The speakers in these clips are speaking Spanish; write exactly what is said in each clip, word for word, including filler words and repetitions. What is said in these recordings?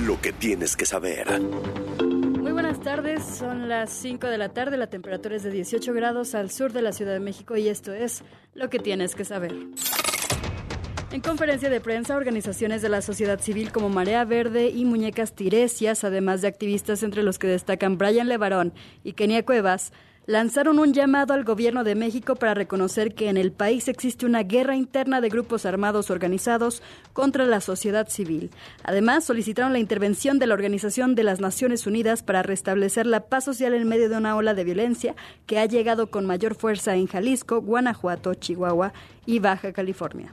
Lo que tienes que saber. Muy buenas tardes, son las cinco de la tarde, la temperatura es de dieciocho grados al sur de la Ciudad de México y esto es Lo que tienes que saber. En conferencia de prensa, organizaciones de la sociedad civil como Marea Verde y Muñecas Tiresias, además de activistas entre los que destacan Brian Levarón y Kenia Cuevas, lanzaron un llamado al gobierno de México para reconocer que en el país existe una guerra interna de grupos armados organizados contra la sociedad civil. Además, solicitaron la intervención de la Organización de las Naciones Unidas para restablecer la paz social en medio de una ola de violencia que ha llegado con mayor fuerza en Jalisco, Guanajuato, Chihuahua y Baja California.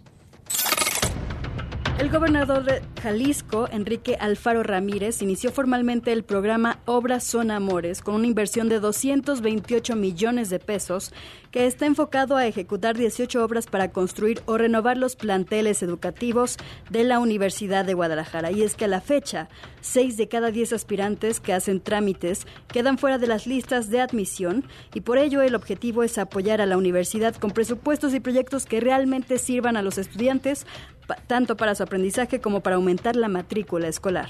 El gobernador de Jalisco, Enrique Alfaro Ramírez, inició formalmente el programa Obras Son Amores con una inversión de doscientos veintiocho millones de pesos que está enfocado a ejecutar dieciocho obras para construir o renovar los planteles educativos de la Universidad de Guadalajara. Y es que a la fecha, seis de cada diez aspirantes que hacen trámites quedan fuera de las listas de admisión y por ello el objetivo es apoyar a la universidad con presupuestos y proyectos que realmente sirvan a los estudiantes tanto para su aprendizaje como para aumentar la matrícula escolar.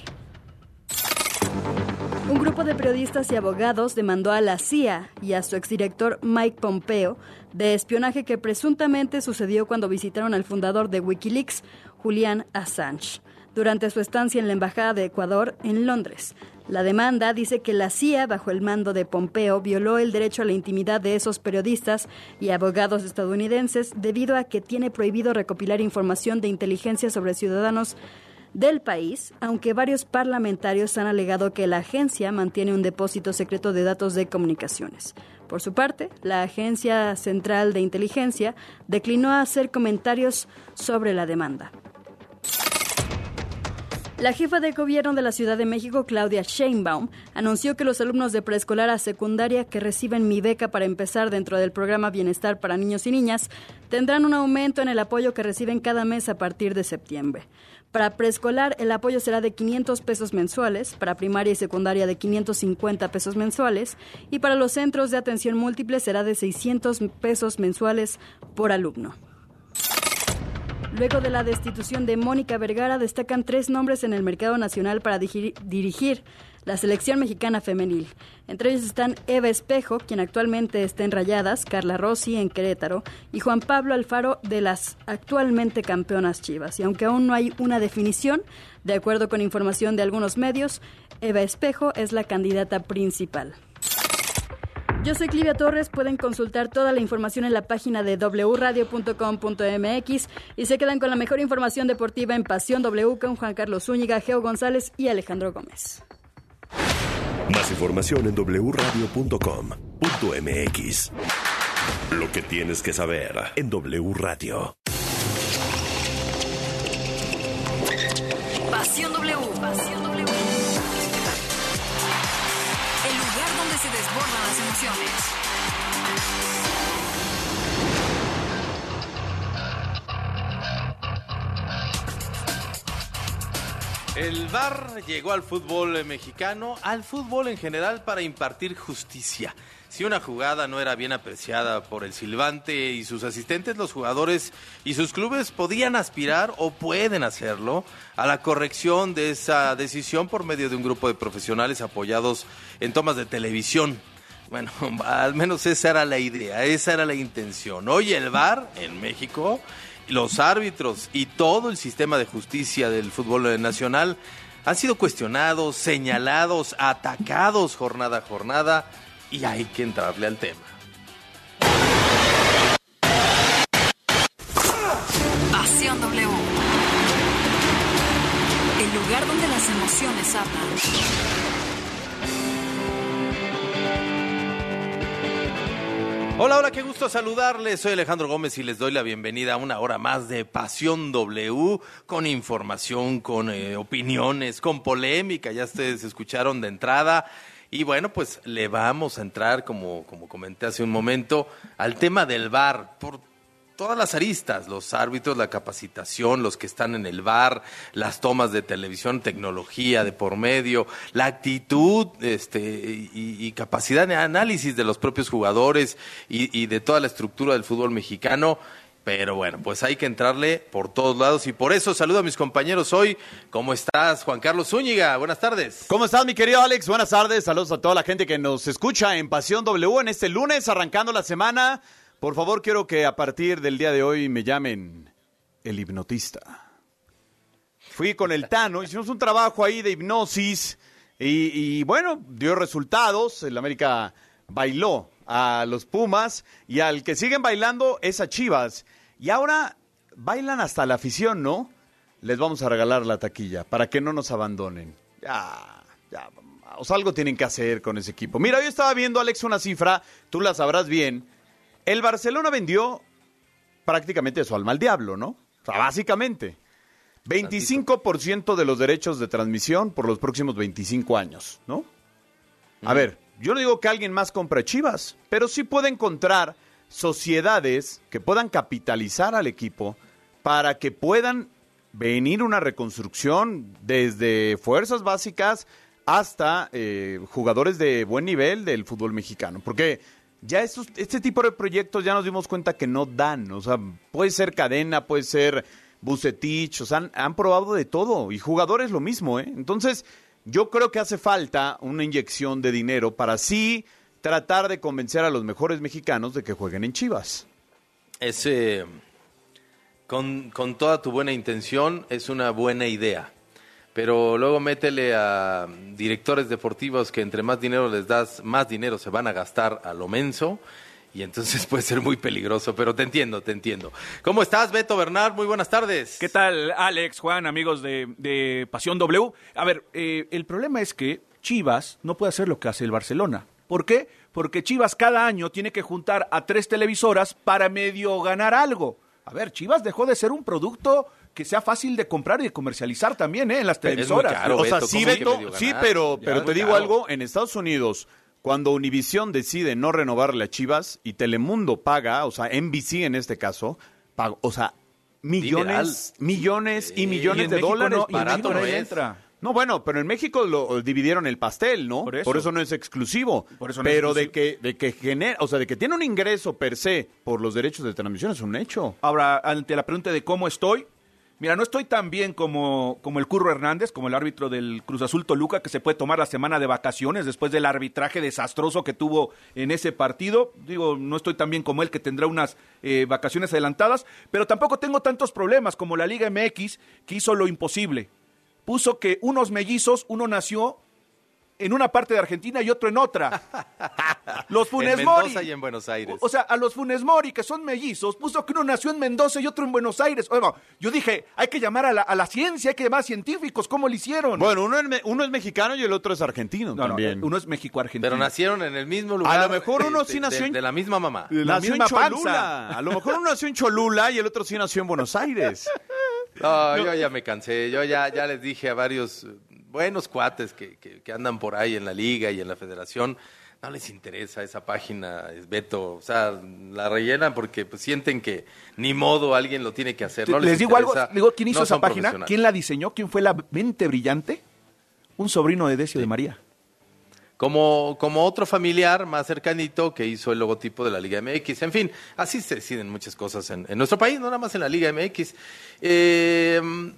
Un grupo de periodistas y abogados demandó a la C I A y a su exdirector Mike Pompeo de espionaje que presuntamente sucedió cuando visitaron al fundador de Wikileaks, Julian Assange, durante su estancia en la Embajada de Ecuador en Londres. La demanda dice que la C I A, bajo el mando de Pompeo, violó el derecho a la intimidad de esos periodistas y abogados estadounidenses debido a que tiene prohibido recopilar información de inteligencia sobre ciudadanos del país, aunque varios parlamentarios han alegado que la agencia mantiene un depósito secreto de datos de comunicaciones. Por su parte, la Agencia Central de Inteligencia declinó hacer comentarios sobre la demanda. La jefa de gobierno de la Ciudad de México, Claudia Sheinbaum, anunció que los alumnos de preescolar a secundaria que reciben Mi Beca para empezar dentro del programa Bienestar para Niños y Niñas tendrán un aumento en el apoyo que reciben cada mes a partir de septiembre. Para preescolar, el apoyo será de quinientos pesos mensuales, para primaria y secundaria de quinientos cincuenta pesos mensuales y para los centros de atención múltiple será de seiscientos pesos mensuales por alumno. Luego de la destitución de Mónica Vergara, destacan tres nombres en el mercado nacional para dirigir, dirigir la selección mexicana femenil. Entre ellos están Eva Espejo, quien actualmente está en Rayadas, Carla Rossi en Querétaro y Juan Pablo Alfaro de las actualmente campeonas Chivas. Y aunque aún no hay una definición, de acuerdo con información de algunos medios, Eva Espejo es la candidata principal. Yo soy Clivia Torres, pueden consultar toda la información en la página de doble u radio punto com punto eme equis y se quedan con la mejor información deportiva en Pasión W con Juan Carlos Zúñiga, Geo González y Alejandro Gómez. Más información en doble u radio punto com punto eme equis. Lo que tienes que saber en W Radio. Pasión W, Pasión W. El lugar donde se desbordan las emociones. El V A R llegó al fútbol mexicano, al fútbol en general, para impartir justicia. Si una jugada no era bien apreciada por el silbante y sus asistentes, los jugadores y sus clubes podían aspirar, o pueden hacerlo, a la corrección de esa decisión por medio de un grupo de profesionales apoyados en tomas de televisión. Bueno, al menos esa era la idea, esa era la intención. Hoy el V A R en México, los árbitros y todo el sistema de justicia del fútbol nacional han sido cuestionados, señalados, atacados jornada a jornada, y hay que entrarle al tema. Pasión W. El lugar donde las emociones hablan. Hola, hola, qué gusto saludarles. Soy Alejandro Gómez y les doy la bienvenida a una hora más de Pasión W, con información, con eh, opiniones, con polémica. Ya ustedes escucharon de entrada. Y bueno, pues le vamos a entrar, como, como comenté hace un momento, al tema del V A R, por todas las aristas, los árbitros, la capacitación, los que están en el V A R, las tomas de televisión, tecnología de por medio, la actitud este, y, y capacidad de análisis de los propios jugadores y, y de toda la estructura del fútbol mexicano. Pero bueno, pues hay que entrarle por todos lados y por eso saludo a mis compañeros hoy. ¿Cómo estás, Juan Carlos Zúñiga? Buenas tardes. ¿Cómo estás, mi querido Alex? Buenas tardes. Saludos a toda la gente que nos escucha en Pasión W en este lunes, arrancando la semana. Por favor, quiero que a partir del día de hoy me llamen el hipnotista. Fui con el Tano, hicimos un trabajo ahí de hipnosis y, y bueno, dio resultados. El América bailó a los Pumas y al que siguen bailando es a Chivas. Y ahora bailan hasta la afición, ¿no? Les vamos a regalar la taquilla para que no nos abandonen. Ya, ya, o sea, algo tienen que hacer con ese equipo. Mira, yo estaba viendo, Alex, una cifra, tú la sabrás bien. El Barcelona vendió prácticamente su alma al diablo, ¿no? O sea, básicamente. veinticinco por ciento de los derechos de transmisión por los próximos veinticinco años, ¿no? A ver, yo no digo que alguien más compre Chivas, pero sí puede encontrar sociedades que puedan capitalizar al equipo para que puedan venir una reconstrucción desde fuerzas básicas hasta eh, jugadores de buen nivel del fútbol mexicano. Porque ya estos, este tipo de proyectos ya nos dimos cuenta que no dan. O sea, puede ser Cadena, puede ser Vucetich, o sea, han, han probado de todo. Y jugadores lo mismo, ¿eh? Entonces, yo creo que hace falta una inyección de dinero para así tratar de convencer a los mejores mexicanos de que jueguen en Chivas. Es, eh, con, con toda tu buena intención, es una buena idea. Pero luego métele a directores deportivos que entre más dinero les das, más dinero se van a gastar a lo menso. Y entonces puede ser muy peligroso, pero te entiendo, te entiendo. ¿Cómo estás, Beto Bernard? Muy buenas tardes. ¿Qué tal, Alex, Juan, amigos de, de Pasión W? A ver, eh, el problema es que Chivas no puede hacer lo que hace el Barcelona. ¿Por qué? Porque Chivas cada año tiene que juntar a tres televisoras para medio ganar algo. A ver, Chivas dejó de ser un producto que sea fácil de comprar y de comercializar también, ¿eh? En las televisoras. Es muy caro, o sea, Beto, sí, ¿cómo que Beto, medio sí, ganar? pero, Ya, pero muy te digo caro. algo, en Estados Unidos, cuando Univision decide no renovarle a Chivas y Telemundo paga, o sea, N B C en este caso, paga, o sea, millones, Dineral. millones y Y millones en de México dólares. no, y en barato México no nadie es. entra. No, bueno, pero en México lo dividieron el pastel, ¿no? Por eso. no es exclusivo. Por eso no es pero de exclusivo. que de que genera, o sea, de que tiene un ingreso per se por los derechos de transmisión es un hecho. Ahora, ante la pregunta de cómo estoy, mira, no estoy tan bien como, como el Curro Hernández, como el árbitro del Cruz Azul Toluca, que se puede tomar la semana de vacaciones después del arbitraje desastroso que tuvo en ese partido. Digo, no estoy tan bien como él, que tendrá unas eh, vacaciones adelantadas, pero tampoco tengo tantos problemas como la Liga M X, que hizo lo imposible. Puso que unos mellizos, uno nació en una parte de Argentina y otro en otra. Los Funes En Mori. Mendoza y en Buenos Aires. O sea, a los Funes Mori, que son mellizos, puso que uno nació en Mendoza y otro en Buenos Aires. Bueno, yo dije, hay que llamar a la, a la ciencia, hay que llamar a científicos, ¿cómo lo hicieron? Bueno, uno es, me- uno es mexicano y el otro es argentino no, no, también. uno es México-Argentino. Pero nacieron en el mismo lugar. A lo mejor uno de- sí de- nació de, en- de la misma mamá. De la nació en misma Cholula. panza. A lo mejor uno nació en Cholula y el otro sí nació en Buenos Aires. No, yo ya me cansé. Yo ya, ya les dije a varios eh, buenos cuates que, que, que andan por ahí en la liga y en la federación, no les interesa esa página, es Beto. O sea, la rellenan porque pues, sienten que ni modo alguien lo tiene que hacer. No Les digo algo, interesa, digo, ¿quién hizo no esa son página? profesionales. ¿Quién la diseñó? ¿Quién fue la mente brillante? Un sobrino de Decio de María. Como, como otro familiar más cercanito que hizo el logotipo de la Liga M X. En fin, así se deciden muchas cosas en, en nuestro país, no nada más en la Liga M X. Eh,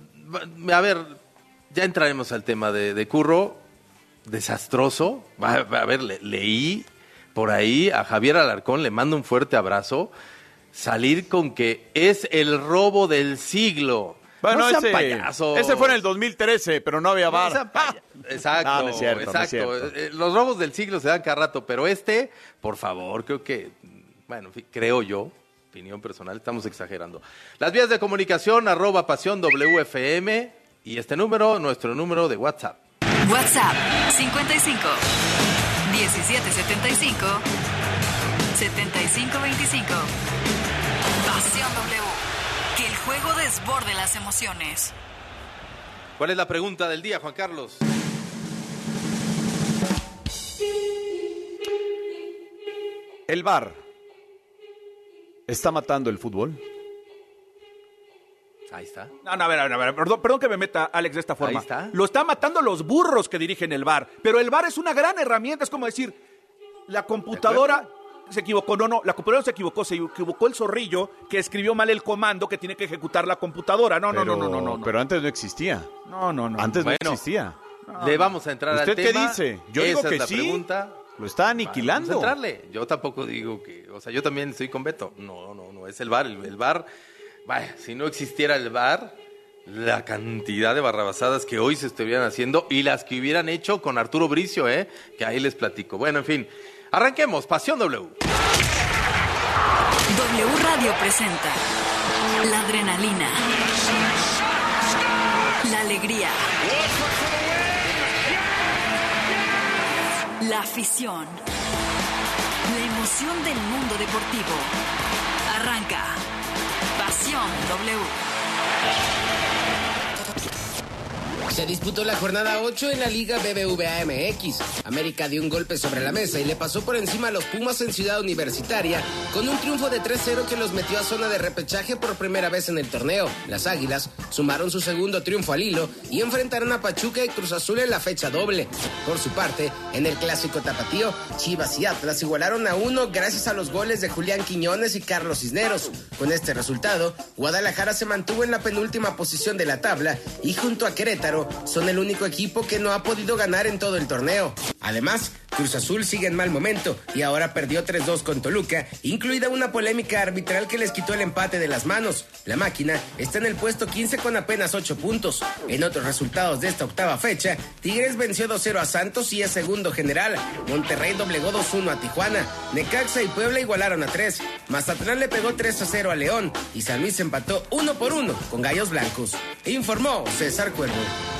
a ver, ya entraremos al tema de, de Curro. Desastroso. A, a ver, le- leí por ahí a Javier Alarcón, le mando un fuerte abrazo. Salir con que es el robo del siglo. Bueno, no sean ese, payasos. ese fue en el dos mil trece, pero no había No bar. sean paya- Exacto, No, no es cierto, no es exacto. cierto. Eh, Los robos del siglo se dan cada rato, pero este, por favor, creo que, bueno, en fin, creo yo, opinión personal, estamos exagerando. Las vías de comunicación, arroba pasión W F M, y este número, nuestro número de WhatsApp. WhatsApp cincuenta y cinco diecisiete setenta y cinco setenta y cinco veinticinco. Pasión W. Que el juego desborde las emociones. ¿Cuál es la pregunta del día, Juan Carlos? El V A R está matando el fútbol. Ahí está. No, no, a ver, a ver, a ver, perdón, perdón que me meta, Alex, de esta forma. Ahí está. Lo están matando los burros que dirigen el V A R, pero el V A R es una gran herramienta, es como decir, la computadora, se equivocó. No, no, la computadora no se equivocó, se equivocó el zorrillo que escribió mal el comando que tiene que ejecutar la computadora. No, pero, no, no, no, no, no. Pero antes no existía. No, no, no. Antes bueno, no existía. No, le vamos a entrar al tema. ¿Usted qué dice? Yo Esa digo es que la sí. Pregunta. Lo está aniquilando. Vamos a entrarle. Yo tampoco digo que, o sea, yo también estoy con Beto. No, no, no es el V A R. El, el V A R, vaya, si no existiera el V A R, la cantidad de barrabasadas que hoy se estuvieran haciendo y las que hubieran hecho con Arturo Bricio, ¿eh? Que ahí les platico. Bueno, en fin, arranquemos. Pasión W. W Radio presenta la adrenalina, la alegría, la afición, la emoción del mundo deportivo. Arranca Pasión W. Se disputó la jornada ocho en la Liga B B V A M X. América dio un golpe sobre la mesa y le pasó por encima a los Pumas en Ciudad Universitaria con un triunfo de tres cero que los metió a zona de repechaje por primera vez en el torneo. Las Águilas sumaron su segundo triunfo al hilo y enfrentaron a Pachuca y Cruz Azul en la fecha doble. Por su parte, en el clásico tapatío, Chivas y Atlas igualaron a uno gracias a los goles de Julián Quiñones y Carlos Cisneros. Con este resultado, Guadalajara se mantuvo en la penúltima posición de la tabla y junto a Querétaro son el único equipo que no ha podido ganar en todo el torneo. Además, Cruz Azul sigue en mal momento y ahora perdió tres dos con Toluca, incluida una polémica arbitral que les quitó el empate de las manos. La máquina está en el puesto quince con apenas ocho puntos. En otros resultados de esta octava fecha, Tigres venció dos cero a Santos y es segundo general. Monterrey doblegó dos uno a Tijuana. Necaxa y Puebla igualaron a tres. Mazatlán le pegó tres a cero a León y San Luis empató uno por uno con Gallos Blancos. Informó César Cuervo.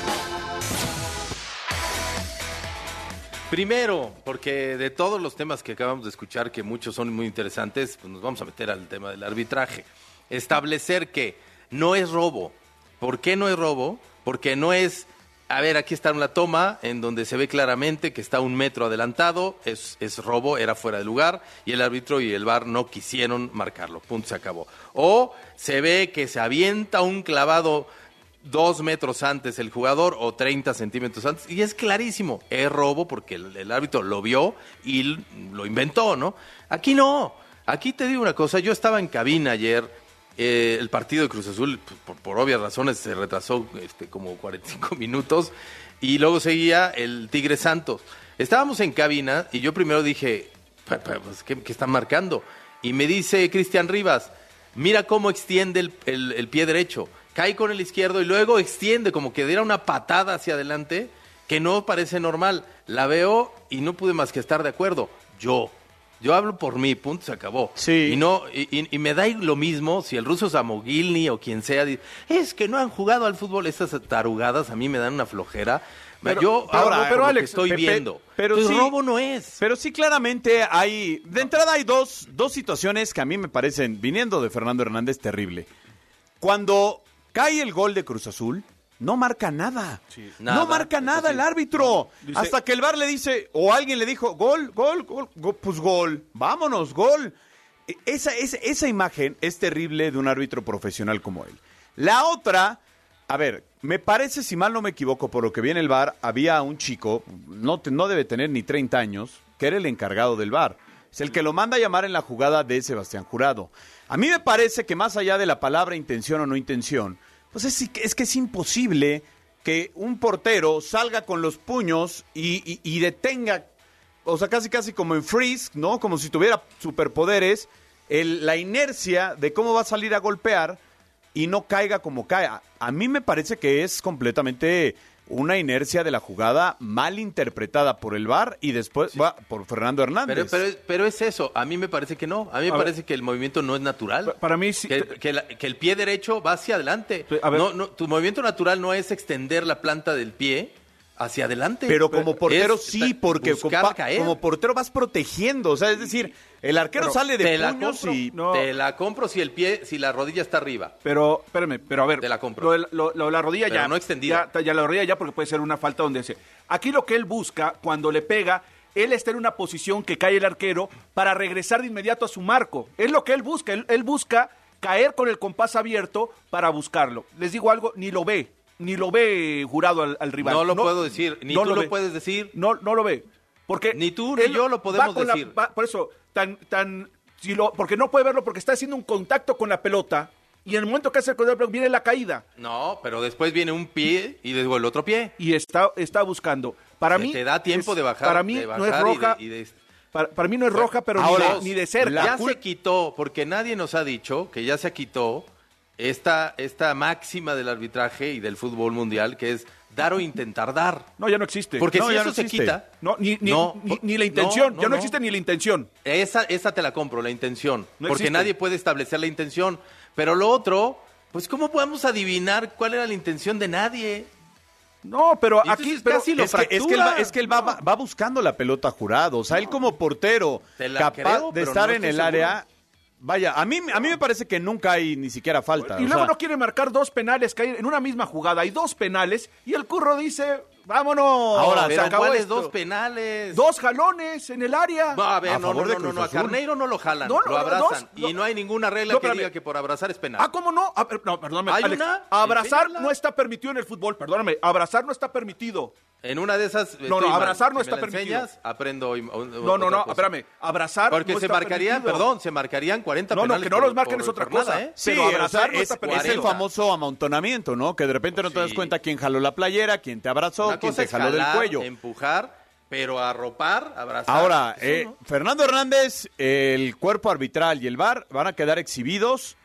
Primero, porque de todos los temas que acabamos de escuchar, que muchos son muy interesantes, pues nos vamos a meter al tema del arbitraje. Establecer que no es robo. ¿Por qué no es robo? Porque no es, a ver, aquí está una toma en donde se ve claramente que está un metro adelantado, es, es robo, era fuera de lugar, y el árbitro y el V A R no quisieron marcarlo, punto, se acabó. O se ve que se avienta un clavado dos metros antes el jugador o treinta centímetros antes, y es clarísimo, es robo porque el, el árbitro lo vio y lo inventó, ¿no? Aquí no, aquí te digo una cosa, yo estaba en cabina ayer, eh, el partido de Cruz Azul, por, por obvias razones, se retrasó este, como cuarenta y cinco minutos, y luego seguía el Tigre Santos. Estábamos en cabina y yo primero dije, pues, ¿qué, qué están marcando? Y me dice Cristian Rivas, mira cómo extiende el, el, el pie derecho, cae con el izquierdo y luego extiende como que diera una patada hacia adelante que no parece normal. La veo y no pude más que estar de acuerdo. Yo, yo hablo por mí, punto, se acabó. Sí. Y no y, y, y me da lo mismo si el ruso Samogilny o quien sea dice, es que no han jugado al fútbol. Estas tarugadas a mí me dan una flojera. Pero, yo ahora, hablo pero por lo Alex, que estoy Pepe, viendo. pero Entonces, sí, robo no es. Pero sí, claramente hay... De entrada hay dos, dos situaciones que a mí me parecen, viniendo de Fernando Hernández, terrible. Cuando cae el gol de Cruz Azul, no marca nada. Sí. Nada, no marca nada sí. el árbitro. Dice- Hasta que el V A R le dice, o alguien le dijo, gol, gol, gol, gol, pues gol, vámonos, gol. E- Esa, esa, esa imagen es terrible de un árbitro profesional como él. La otra, a ver, me parece, si mal no me equivoco, por lo que viene el V A R, había un chico, no, te- no debe tener ni treinta años, que era el encargado del V A R. Es el que lo manda a llamar en la jugada de Sebastián Jurado. A mí me parece que más allá de la palabra intención o no intención, pues es, es que es imposible que un portero salga con los puños y, y, y detenga, o sea, casi casi como en Freeze, ¿no? Como si tuviera superpoderes, el, la inercia de cómo va a salir a golpear y no caiga como cae. A, a mí me parece que es completamente una inercia de la jugada mal interpretada por el V A R y después Sí. va por Fernando Hernández. Pero, pero, pero es eso, a mí me parece que no, a mí me A parece ver. que el movimiento no es natural. Pa- para mí sí- Que, que la- que el pie derecho va hacia adelante. A ver. No, no, tu movimiento natural no es extender la planta del pie hacia adelante. Pero como portero Es sí, porque buscar compa- caer. como portero vas protegiendo, o sea, es decir, el arquero Pero sale de te la puños compro, y... No. te la compro si el pie, si la rodilla está arriba. Pero, espérame, pero a ver. Te la compro. Lo de la- lo- lo de la rodilla Pero ya. no extendida. Ya, ya la rodilla ya porque puede ser una falta donde se. Aquí lo que él busca, cuando le pega, él está en una posición que cae el arquero para regresar de inmediato a su marco. Es lo que él busca. Él, él busca caer con el compás abierto para buscarlo. Les digo algo, ni lo ve. Ni lo ve Jurado al, al rival. No lo puedo decir, ni tú lo ve. puedes decir. No, no lo ve. Porque Ni tú ni él yo lo podemos va con la- decir. va- por eso, tan, tan, si lo, porque no puede verlo porque está haciendo un contacto con la pelota y en el momento que hace el contacto viene la caída. No, pero después viene un pie y luego el otro pie. Y está, está buscando. Para Se mí te da tiempo es, de bajar. Para mí de no es bajar roja. y de- y de- Para, para mí no es roja, pero Ahora, ni, de, ni de cerca. Ya cul- se quitó, porque nadie nos ha dicho que ya se quitó esta, esta máxima del arbitraje y del fútbol mundial, que es dar o intentar dar. No, ya no existe. Porque No, si ya eso no se existe. quita, No, ni, ni, No, ni, por- ni la intención. no, no, ya no, no. existe ni la intención. esa, esa te la compro, la intención. No porque existe. nadie puede establecer la intención. Pero lo otro, pues ¿cómo podemos adivinar cuál era la intención de nadie? No, pero Y aquí entonces pero, casi lo Es que, es que él, va, fractura. es que él va, va- va buscando la pelota Jurado. O sea, él como portero, Te la capaz creo, de pero estar no en estoy el seguro. área. Vaya, a mí, a mí me parece que nunca hay ni siquiera falta. Y o luego sea, no quiere marcar dos penales que hay en una misma jugada. Hay dos penales y el Curro dice, vámonos. Ahora, se Pero acabó ¿cuáles esto. dos penales? Dos jalones en el área. No, a ver, A no, no, favor de no, no, Cruz no, a Azul. Carneiro no lo jalan, No, no, lo no, abrazan. dos, y no. no hay ninguna regla No, que espérame. diga que por abrazar es penal. Ah, ¿cómo no? A ver, no, perdóname, ¿Hay Alex. una? Abrazar Enséñala. no está permitido en el fútbol, perdóname. Abrazar no está permitido. En una de esas. No, no, estoy mal. abrazar no Si está me la permitido. enseñas, aprendo. hoy- o- No, no, otra no, cosa. espérame. Abrazar Porque no se está marcarían, permitido. perdón, se marcarían cuarenta No, no, penales. que no por- los marquen por es otra jornada, cosa. ¿eh? Sí, pero o sea, abrazar no es, está es permitido. el famoso amontonamiento, ¿no? Que de repente no te das Sí. cuenta quién jaló la playera, quién te abrazó, Una quién cosa te es jaló del jalar, cuello. empujar, pero arropar, abrazar. Ahora, eso eh, no. Fernando Hernández, el cuerpo arbitral y el V A R van a quedar exhibidos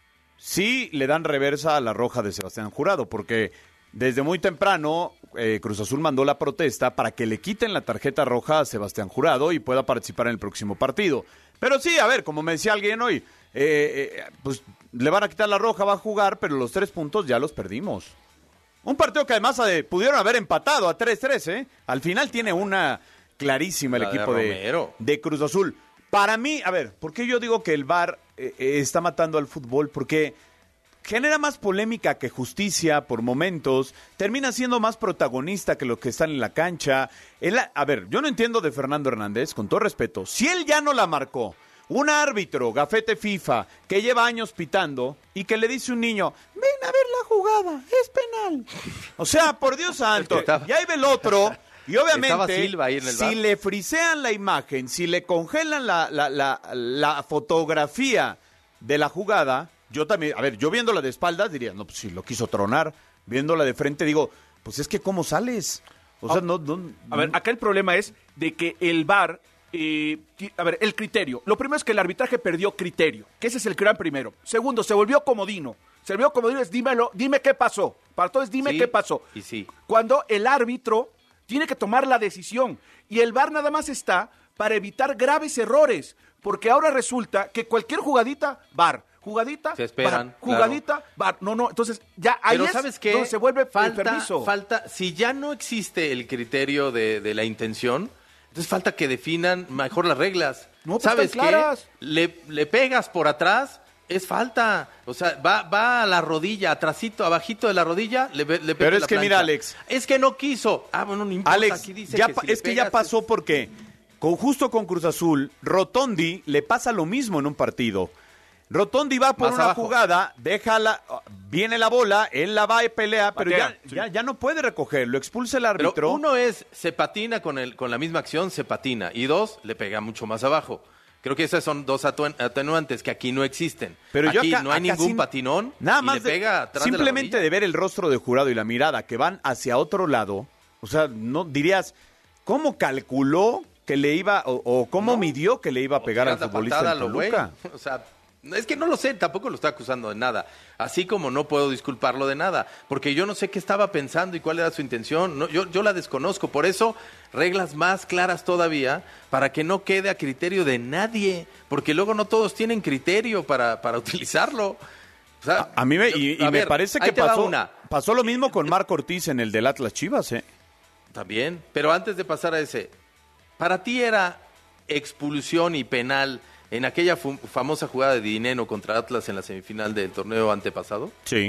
si le dan reversa a la roja de Sebastián Jurado, porque desde muy temprano eh, Cruz Azul mandó la protesta para que le quiten la tarjeta roja a Sebastián Jurado y pueda participar en el próximo partido. Pero sí, a ver, como me decía alguien hoy, eh, eh, pues le van a quitar la roja, va a jugar, pero los tres puntos ya los perdimos. Un partido que además eh, pudieron haber empatado a tres tres, ¿eh? Al final tiene una clarísima el La de equipo de, Romero. de Cruz Azul. Para mí, a ver, ¿por qué yo digo que el V A R eh, eh, está matando al fútbol? Porque genera más polémica que justicia por momentos, termina siendo más protagonista que los que están en la cancha. Él, a ver, yo no entiendo de Fernando Hernández, con todo respeto, si él ya no la marcó, un árbitro, gafete FIFA, que lleva años pitando y que le dice a un niño, ven a ver la jugada, es penal. O sea, por Dios santo, Estaba- y ahí ve el otro, y Estaba obviamente, Silva ahí en el si V A R. le frisean la imagen, si le congelan la, la, la, la fotografía de la jugada, yo también, a ver, yo viéndola de espaldas diría, no, pues si lo quiso tronar, viéndola de frente digo, pues es que ¿cómo sales? O sea, no, no, A ver, acá el problema es de que el V A R, eh, ti- a ver, el criterio. Lo primero es que el arbitraje perdió criterio, que ese es el gran primero. Segundo, se volvió comodino. Se volvió comodino, es dímelo, dime qué pasó. Para todos, dime Sí, qué pasó. y sí. Cuando el árbitro tiene que tomar la decisión y el V A R nada más está para evitar graves errores, porque ahora resulta que cualquier jugadita, V A R. Jugadita, Se esperan, V A R. Jugadita, V A R. No, no, entonces ya ahí Pero es ¿sabes qué? donde se vuelve falta, enfermizo. falta, si ya no existe el criterio de, de la intención, entonces falta que definan mejor las reglas. No, pues ¿Sabes están qué? claras. Le, le pegas por atrás, es falta. O sea, va, va a la rodilla, atrasito, abajito de la rodilla, le, le pega Pero es la que plancha. mira, Alex. Es que no quiso. Ah, bueno, no importa. Alex, Aquí dice ya que pa- si le es que ya pegas, pasó porque con, justo con Cruz Azul, Rotondi le pasa lo mismo en un partido. Rotondi va por Más una abajo. jugada, deja la, viene la bola, él la va y pelea, pero ya, Patea, sí. ya, ya no puede recoger, lo expulsa el Pero árbitro. uno es, se patina con, el, con la misma acción, se patina. Y dos, le pega mucho más abajo. Creo que esas son dos atuen- atenuantes que aquí no existen. Pero yo aquí acá- no hay acá ningún sin- patinón Nada y más le de- pega atrás de la simplemente rodilla. de ver el rostro de Jurado y la mirada que van hacia otro lado, o sea, no dirías cómo calculó que le iba o, o cómo No. midió que le iba a O pegar al tiras la futbolista patada del a lo güey. Toluca. O sea, es que no lo sé, tampoco lo está acusando de nada. Así como no puedo disculparlo de nada, porque yo no sé qué estaba pensando y cuál era su intención. No, yo, yo la desconozco, por eso reglas más claras todavía para que no quede a criterio de nadie, porque luego no todos tienen criterio para, para utilizarlo. O sea, A mí me, yo- y, y a me ver, parece ahí que te va pasó, una. pasó lo mismo con Marco Ortiz en el del Atlas Chivas, ¿eh? También, pero antes de pasar a ese, ¿para ti era expulsión y penal en aquella fu- famosa jugada de Dineno contra Atlas en la semifinal del torneo antepasado? Sí.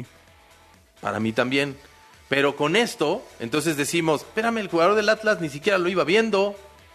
Para mí también. Pero con esto, entonces decimos, espérame, el jugador del Atlas ni siquiera lo iba viendo.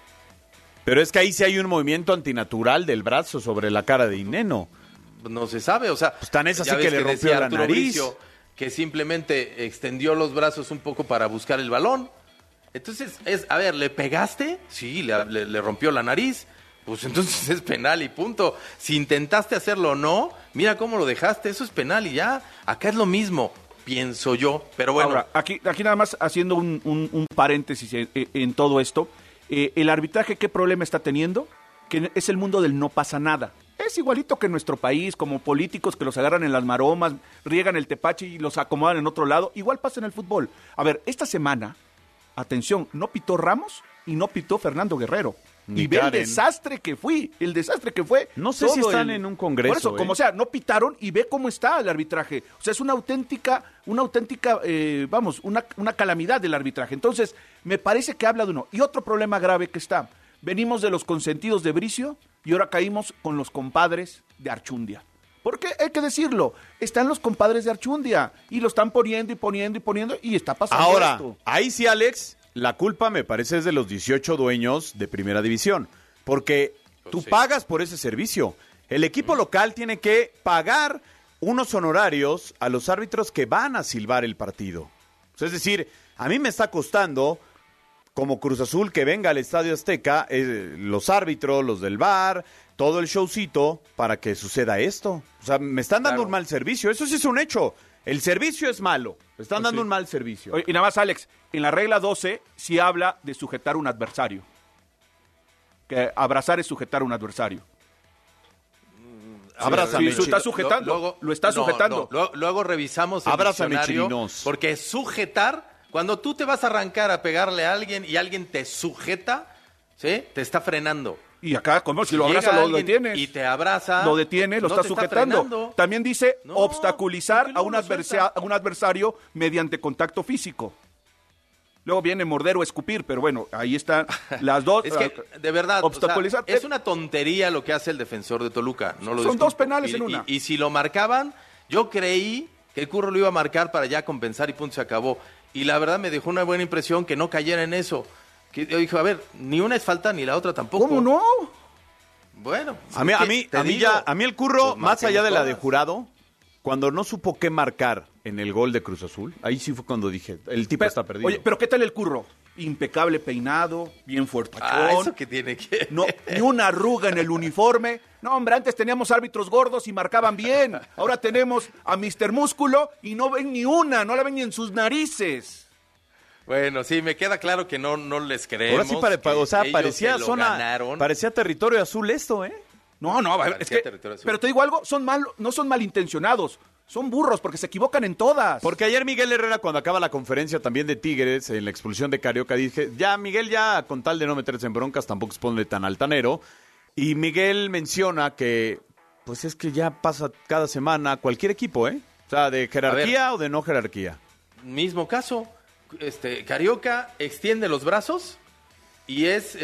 Pero es que ahí sí hay un movimiento antinatural del brazo sobre la cara de Ineno. No se sabe, o sea, Pues tan es así ya que ves le rompió decía la Arturo nariz. Bricio, que simplemente extendió los brazos un poco para buscar el balón. Entonces, es, a ver, ¿le pegaste? Sí, le, le- le rompió la nariz, pues entonces es penal y punto. Si intentaste hacerlo o no, mira cómo lo dejaste, eso es penal y ya. Acá es lo mismo, pienso yo, pero bueno. Ahora, aquí, aquí nada más haciendo un, un, un paréntesis en, en todo esto, eh, el arbitraje, ¿qué problema está teniendo? Que es el mundo del no pasa nada. Es igualito que en nuestro país, como políticos que los agarran en las maromas, riegan el tepache y los acomodan en otro lado. Igual pasa en el fútbol. A ver, esta semana, atención, no pitó Ramos y no pitó Fernando Guerrero. Ni y ve Karen. el desastre que fui, el desastre que fue. No sé todo si están el- en un congreso. Por eso, ¿eh? como sea, no pitaron y ve cómo está el arbitraje. O sea, es una auténtica, una auténtica, eh, vamos, una, una calamidad del arbitraje. Entonces, me parece que habla de uno. Y otro problema grave que está, venimos de los consentidos de Bricio y ahora caímos con los compadres de Archundia. Porque hay que decirlo, están los compadres de Archundia y lo están poniendo y poniendo y poniendo y está pasando Ahora, esto. ahí sí, Alex, la culpa me parece es de los dieciocho dueños de Primera División, porque Pues tú sí. pagas por ese servicio. El equipo local tiene que pagar unos honorarios a los árbitros que van a silbar el partido. O sea, es decir, a mí me está costando, como Cruz Azul, que venga al Estadio Azteca, eh, los árbitros, los del V A R, todo el showcito, para que suceda esto. O sea, me están dando Claro. un mal servicio. Eso sí es un hecho. El servicio es malo. Me están Pues dando sí. un mal servicio. Oye, y nada más, Alex, en la regla doce sí habla de sujetar un adversario. Que abrazar es sujetar un adversario. Abrázame, Sí, sí, está Chino. sujetando, lo está sujetando. no, luego, luego revisamos el Abrázame, diccionario, Chirinos. porque sujetar, cuando tú te vas a arrancar a pegarle a alguien y alguien te sujeta, ¿sí? Te está frenando. Y acá, como si lo Llega abraza, lo alguien detienes. y te abraza, Lo detiene, lo no está te sujetando. frenando. También dice No, obstaculizar ¿por qué a no un, lo adversa- suelta? a un adversario mediante contacto físico. Luego viene morder o escupir, pero bueno, ahí están las dos. Es que, de verdad, o sea, obstaculizar. es una tontería lo que hace el defensor de Toluca. No lo Son disculpo. dos penales Y- en una. Y, y si lo marcaban, yo creí que el Curro lo iba a marcar para ya compensar y punto, se acabó. Y la verdad me dejó una buena impresión que no cayera en eso. Que yo dije, a ver, ni una es falta ni la otra tampoco. ¿Cómo no? Bueno. A mí, es a que mí, te a mí digo, ya, a mí el Curro, pues más allá de la de marquemos Jurado, cuando no supo qué marcar en el gol de Cruz Azul, ahí sí fue cuando dije, el tipo Pero- está perdido. Oye, pero ¿qué tal el Curro? Impecable peinado, bien fuertachón. Ah, eso que tiene que... No, ni una arruga en el uniforme. No, hombre, antes teníamos árbitros gordos y marcaban bien. Ahora tenemos a mister Músculo y no ven ni una, no la ven ni en sus narices. Bueno, sí, me queda claro que no, no les creemos. Ahora sí, pare- que o sea, ellos parecía se lo zona, ganaron. parecía territorio azul esto, ¿eh? No, no, es Parecía que, territorio azul. pero te digo algo, son mal, no son malintencionados, son burros porque se equivocan en todas. Porque ayer Miguel Herrera, cuando acaba la conferencia también de Tigres, en la expulsión de Carioca, dije, ya Miguel, ya con tal de no meterse en broncas, tampoco se pone tan altanero. Y Miguel menciona que, pues es que ya pasa cada semana cualquier equipo, ¿eh? O sea, de jerarquía o de no jerarquía. Mismo caso, este Carioca extiende los brazos y es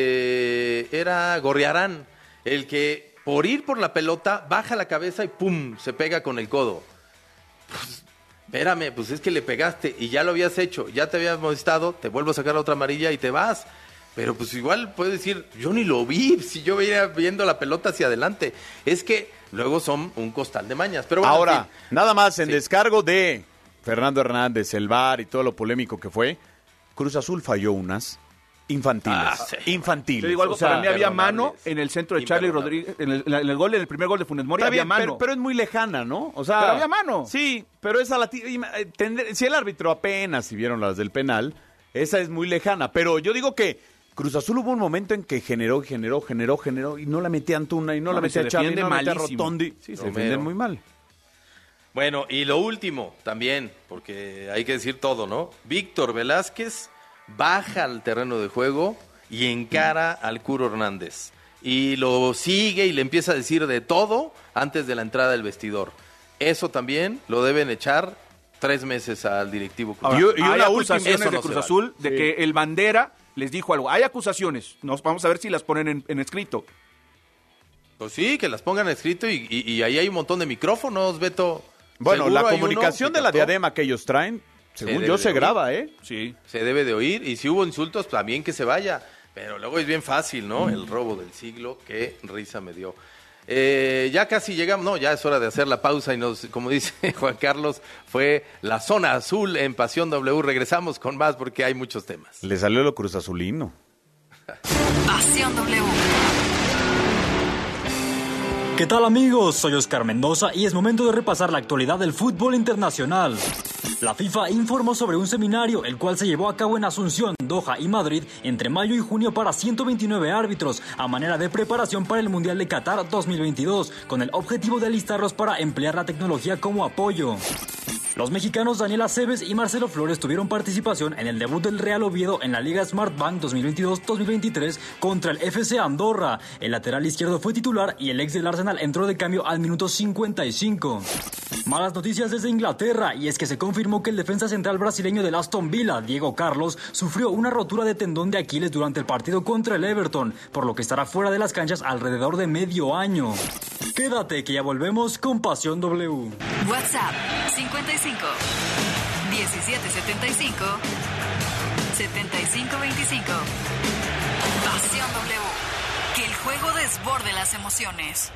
este era Gorriarán el que por ir por la pelota baja la cabeza y pum, se pega con el codo. Pues, espérame, pues es que le pegaste y ya lo habías hecho, ya te habías molestado, te vuelvo a sacar la otra amarilla y te vas. Pero pues igual puedes decir, yo ni lo vi, si yo venía viendo la pelota hacia adelante. Es que luego son un costal de mañas. Pero bueno, Ahora, en fin. nada más en Sí. descargo de Fernando Hernández, el V A R y todo lo polémico que fue, Cruz Azul falló unas infantiles. Ah, sí. Infantiles. Te digo algo, O sea, para mí había imperdonables. mano en el centro de Charlie Imperdonables. Rodríguez, en el, en el gol, en el primer gol de Funes Mori Está había bien, mano. pero, pero es muy lejana, ¿no? O sea, Pero había mano. Sí, pero esa la ti- ima- eh, tendré- si el árbitro apenas si vieron las del penal, esa es muy lejana. Pero yo digo que Cruz Azul hubo un momento en que generó, generó, generó, generó y no la metía Antuna y no, No, la y metía se Charlie, defiende no la metía malísimo. Rotondi. Sí, se Romero. defienden muy mal. Bueno, y lo último también, porque hay que decir todo, ¿no? Víctor Velázquez baja al terreno de juego y encara al Curo Hernández. Y lo sigue y le empieza a decir de todo antes de la entrada del vestidor. Eso también lo deben echar tres meses al directivo Cruz Ahora, Y- Azul. y hay una acusaciones última- eso de no Cruz se Azul de Sí. que el bandera les dijo algo. Hay acusaciones. Nos vamos a ver si las ponen en, en escrito. Pues sí, que las pongan escrito y, y- y ahí hay un montón de micrófonos, Beto. Bueno, Seguro la hay uno comunicación que de la captó. diadema que ellos traen, según debe yo, de se oír. graba, ¿eh? Sí. Se debe de oír, y si hubo insultos, también que se vaya. Pero luego es bien fácil, ¿no? El robo del siglo, qué risa me dio. Eh, ya casi llegamos, no, ya es hora de hacer la pausa y nos, como dice Juan Carlos, fue la zona azul en Pasión W. Regresamos con más porque hay muchos temas. Le salió lo Cruz Azulino. Pasión W. ¿Qué tal, amigos? Soy Oscar Mendoza y es momento de repasar la actualidad del fútbol internacional. La FIFA informó sobre un seminario, el cual se llevó a cabo en Asunción, Doha y Madrid entre mayo y junio para ciento veintinueve árbitros, a manera de preparación para el Mundial de Qatar dos mil veintidós, con el objetivo de alistarlos para emplear la tecnología como apoyo. Los mexicanos Daniel Aceves y Marcelo Flores tuvieron participación en el debut del Real Oviedo en la Liga Smartbank dos mil veintidós dos mil veintitrés contra el F C Andorra. El lateral izquierdo fue titular y el ex del Arsenal entró de cambio al minuto cincuenta y cinco. Malas noticias desde Inglaterra, y es que se confirmó que el defensa central brasileño del Aston Villa, Diego Carlos, sufrió una rotura de tendón de Aquiles durante el partido contra el Everton, por lo que estará fuera de las canchas alrededor de medio año. Quédate que ya volvemos con Pasión W. WhatsApp cincuenta y cinco, diecisiete setenta y cinco, setenta y cinco veinticinco. Pasión W. Que el juego desborde las emociones.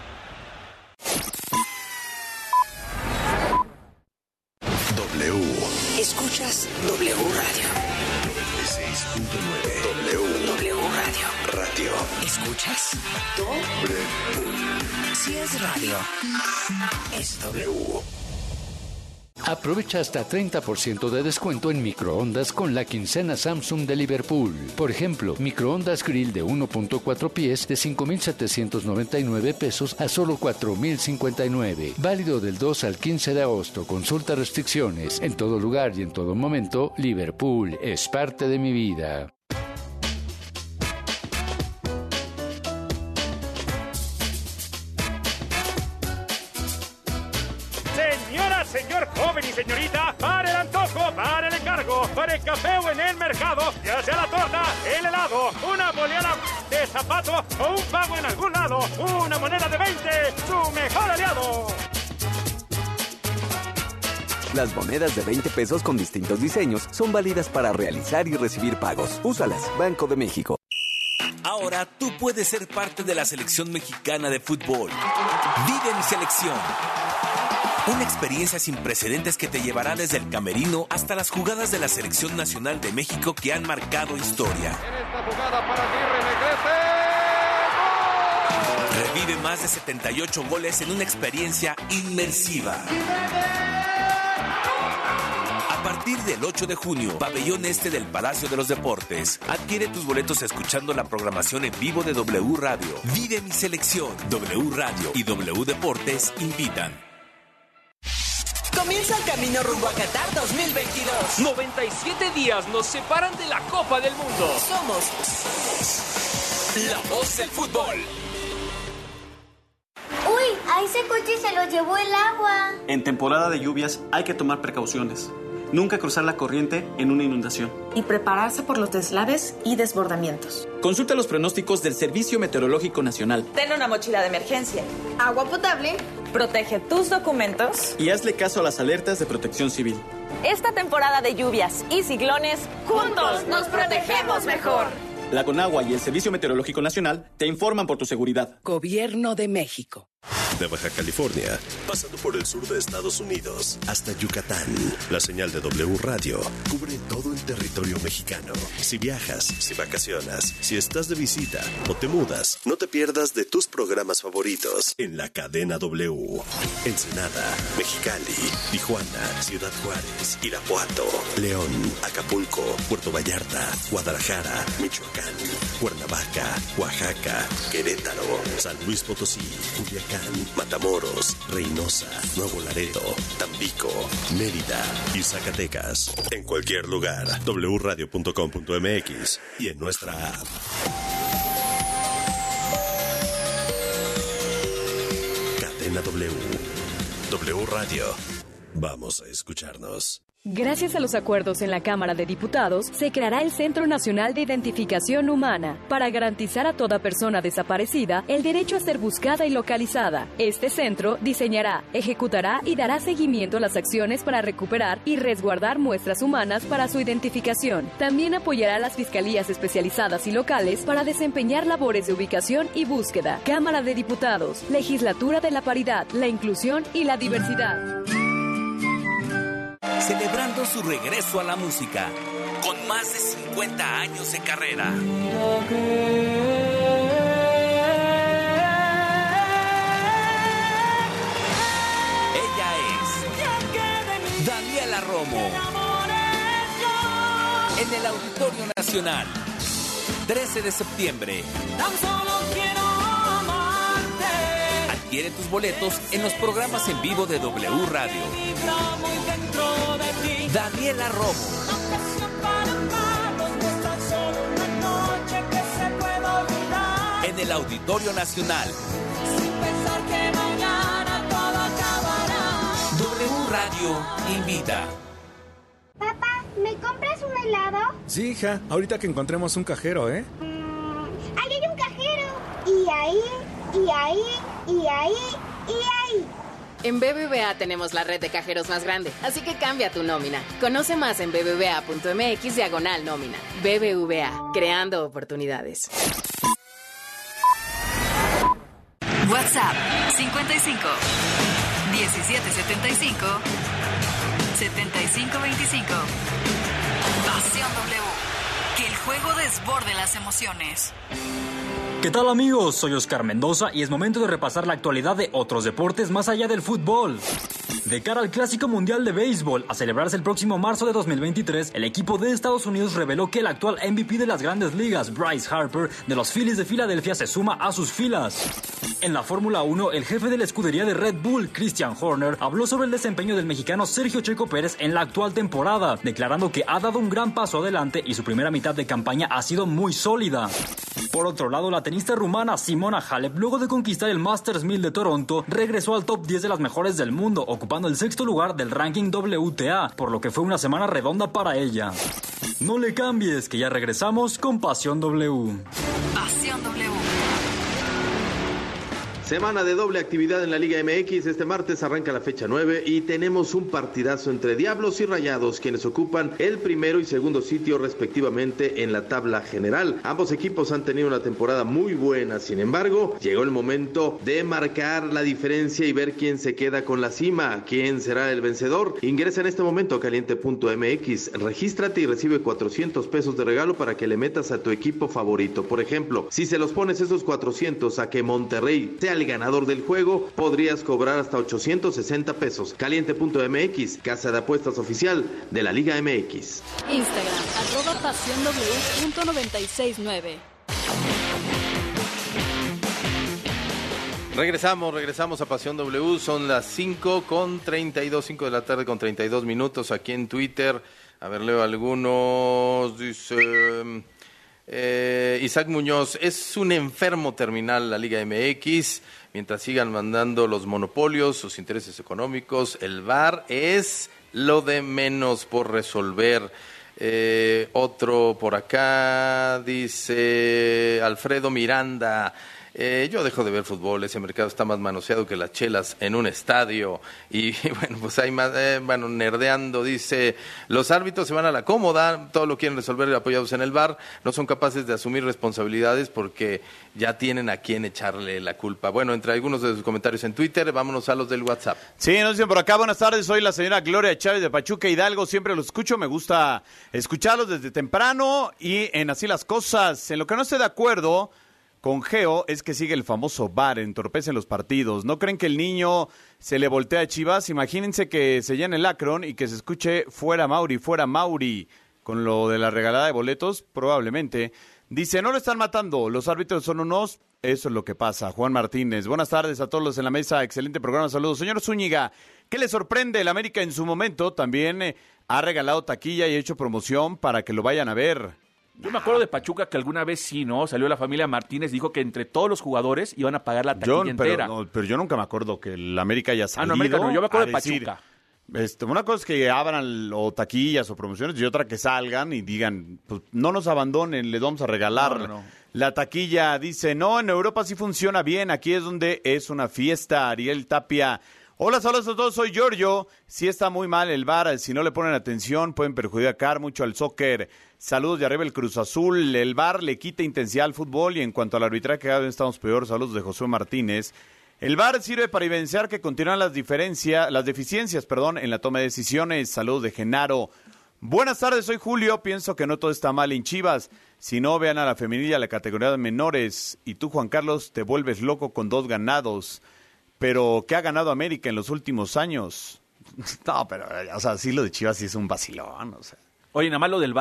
W. Escuchas W Radio. noventa y seis punto nueve. W. W Radio. Radio. ¿Escuchas? W. Si es radio, es W. Aprovecha hasta treinta por ciento de descuento en microondas con la quincena Samsung de Liverpool. Por ejemplo, microondas grill de uno punto cuatro pies de cinco mil setecientos noventa y nueve pesos a solo cuatro mil cincuenta y nueve. Válido del dos al quince de agosto. Consulta restricciones. En todo lugar y en todo momento, Liverpool es parte de mi vida. Señor joven y señorita, para el antojo, para el encargo, para el café o en el mercado, ya sea la torta, el helado, una boleada de zapato o un pago en algún lado, una moneda de veinte, su mejor aliado. Las monedas de veinte pesos con distintos diseños son válidas para realizar y recibir pagos. Úsalas, Banco de México. Ahora tú puedes ser parte de la selección mexicana de fútbol. Vive mi selección. Una experiencia sin precedentes que te llevará desde el camerino hasta las jugadas de la Selección Nacional de México que han marcado historia. En esta jugada para Aguirre, regrese. Revive más de setenta y ocho goles en una experiencia inmersiva. A partir del ocho de junio, Pabellón Este del Palacio de los Deportes. Adquiere tus boletos escuchando la programación en vivo de W Radio. Vive mi selección. W Radio y W Deportes invitan. Comienza el camino rumbo a Qatar dos mil veintidós. noventa y siete días nos separan de la Copa del Mundo. Somos la voz del fútbol. Uy, a ese coche se lo llevó el agua. En temporada de lluvias hay que tomar precauciones. Nunca cruzar la corriente en una inundación. Y prepararse por los deslaves y desbordamientos. Consulta los pronósticos del Servicio Meteorológico Nacional. Ten una mochila de emergencia. Agua potable. Protege tus documentos. Y hazle caso a las alertas de protección civil. Esta temporada de lluvias y ciclones, juntos nos protegemos mejor. La Conagua y el Servicio Meteorológico Nacional te informan por tu seguridad. Gobierno de México. De Baja California, pasando por el sur de Estados Unidos, hasta Yucatán. La señal de W Radio cubre todo el territorio mexicano. Si viajas, si vacacionas, si estás de visita o te mudas, no te pierdas de tus programas favoritos en la cadena W. Ensenada, Mexicali, Tijuana, Ciudad Juárez, Irapuato, León, Acapulco, Puerto Vallarta, Guadalajara, Michoacán, Cuernavaca, Oaxaca, Querétaro, San Luis Potosí, Culiacán, Matamoros, Reynosa, Nuevo Laredo, Tampico, Mérida y Zacatecas. En cualquier lugar, w radio punto com punto m x y en nuestra app. Cadena W. W Radio. Vamos a escucharnos. Gracias a los acuerdos en la Cámara de Diputados, se creará el Centro Nacional de Identificación Humana para garantizar a toda persona desaparecida el derecho a ser buscada y localizada. Este centro diseñará, ejecutará y dará seguimiento a las acciones para recuperar y resguardar muestras humanas para su identificación. También apoyará a las fiscalías especializadas y locales para desempeñar labores de ubicación y búsqueda. Cámara de Diputados, Legislatura de la Paridad, la Inclusión y la Diversidad. Celebrando su regreso a la música, con más de cincuenta años de carrera. Auditorio Nacional. trece de septiembre. Tan solo quiero amarte. Adquiere tus boletos en los programas en vivo de W Radio. Vibra muy dentro de ti. Daniela Romo. Aunque sea para amarnos, no es tan solo una noche que se puede olvidar. En el Auditorio Nacional. Sin pensar que mañana todo acabará. W Radio invita. Papá, ¿me compras un helado? Sí, hija, ahorita que encontremos un cajero, ¿eh? Mm, ahí hay un cajero. Y ahí, y ahí, y ahí, y ahí. En B B V A tenemos la red de cajeros más grande, así que cambia tu nómina. Conoce más en bbva.mx diagonal nómina. B B V A, creando oportunidades. WhatsApp cincuenta y cinco diecisiete setenta y cinco setenta y cinco veinticinco. Pasión W. Que el juego desborde las emociones. ¿Qué tal, amigos? Soy Oscar Mendoza y es momento de repasar la actualidad de otros deportes más allá del fútbol. De cara al Clásico Mundial de Béisbol, a celebrarse el próximo marzo de dos mil veintitrés, el equipo de Estados Unidos reveló que el actual M V P de las Grandes Ligas, Bryce Harper, de los Phillies de Filadelfia, se suma a sus filas. En la Fórmula uno, el jefe de la escudería de Red Bull, Christian Horner, habló sobre el desempeño del mexicano Sergio Checo Pérez en la actual temporada, declarando que ha dado un gran paso adelante y su primera mitad de campaña ha sido muy sólida. Por otro lado, la tenista rumana Simona Halep, luego de conquistar el Masters mil de Toronto, regresó al top diez de las mejores del mundo, ocupando el sexto lugar del ranking W T A, por lo que fue una semana redonda para ella. No le cambies, que ya regresamos con Pasión W. Pasión W. Semana de doble actividad en la Liga M X. Este martes arranca la fecha nueve y tenemos un partidazo entre Diablos y Rayados, quienes ocupan el primero y segundo sitio respectivamente en la tabla general. Ambos equipos han tenido una temporada muy buena, sin embargo, llegó el momento de marcar la diferencia y ver quién se queda con la cima, quién será el vencedor. Ingresa en este momento a caliente punto m x, regístrate y recibe cuatrocientos pesos de regalo para que le metas a tu equipo favorito. Por ejemplo, si se los pones esos cuatrocientos a que Monterrey sea el ganador del juego, podrías cobrar hasta ochocientos sesenta pesos. Caliente punto m x, casa de apuestas oficial de la Liga M X. Instagram, arroba pasión w punto noventa y seis nueve. Regresamos, regresamos a Pasión W, son las cinco con treinta y dos, cinco de la tarde con treinta y dos minutos aquí en Twitter. A ver, leo algunos, dice... Eh, Isaac Muñoz, es un enfermo terminal la Liga M X, mientras sigan mandando los monopolios, sus intereses económicos, el V A R es lo de menos por resolver. Eh, otro por acá, dice Alfredo Miranda, Eh, yo dejo de ver fútbol, ese mercado está más manoseado que las chelas en un estadio. Y bueno, pues hay más, eh, bueno, nerdeando, dice, los árbitros se van a la cómoda, todo lo quieren resolver apoyados en el V A R, no son capaces de asumir responsabilidades porque ya tienen a quién echarle la culpa. Bueno, entre algunos de sus comentarios en Twitter, vámonos a los del WhatsApp. Sí, nos dicen por acá, buenas tardes, soy la señora Gloria Chávez de Pachuca Hidalgo, siempre los escucho, me gusta escucharlos desde temprano y en Así las Cosas. En lo que no estoy de acuerdo con Geo es que sigue el famoso V A R, entorpecen los partidos. ¿No creen que el niño se le voltea a Chivas? Imagínense que se llene el Akron y que se escuche fuera Mauri, fuera Mauri, con lo de la regalada de boletos, probablemente. Dice, no lo están matando, los árbitros son unos, eso es lo que pasa. Juan Martínez, buenas tardes a todos los en la mesa, excelente programa, saludos. Señor Zúñiga, ¿qué le sorprende? El América en su momento también eh, ha regalado taquilla y ha hecho promoción para que lo vayan a ver. Yo me acuerdo de Pachuca que alguna vez sí, ¿no? Salió la familia Martínez, dijo que entre todos los jugadores iban a pagar la taquilla yo, entera. Pero, no, pero yo nunca me acuerdo que el América haya salido. Ah, no, América no, yo me acuerdo de decir, Pachuca. Este, una cosa es que abran o taquillas o promociones y otra que salgan y digan, pues no nos abandonen, les vamos a regalar no, no, no. la taquilla. Dice, no, en Europa sí funciona bien, aquí es donde es una fiesta. Ariel Tapia. Hola, saludos a todos, soy Giorgio. Sí está muy mal el V A R, si no le ponen atención pueden perjudicar mucho al soccer. Saludos de arriba el Cruz Azul, el V A R le quita intensidad al fútbol y en cuanto al arbitraje cada vez estamos peor. Saludos de Josué Martínez. El V A R sirve para evidenciar que continúan las diferencias, las deficiencias, perdón, en la toma de decisiones. Saludos de Genaro. Buenas tardes, soy Julio. Pienso que no todo está mal en Chivas. Si no, vean a la femenil y a la categoría de menores. Y tú, Juan Carlos, te vuelves loco con dos ganados. Pero, ¿qué ha ganado América en los últimos años? No, pero, o sea, sí lo de Chivas sí es un vacilón, o sea. Oye, nada más lo del V A R,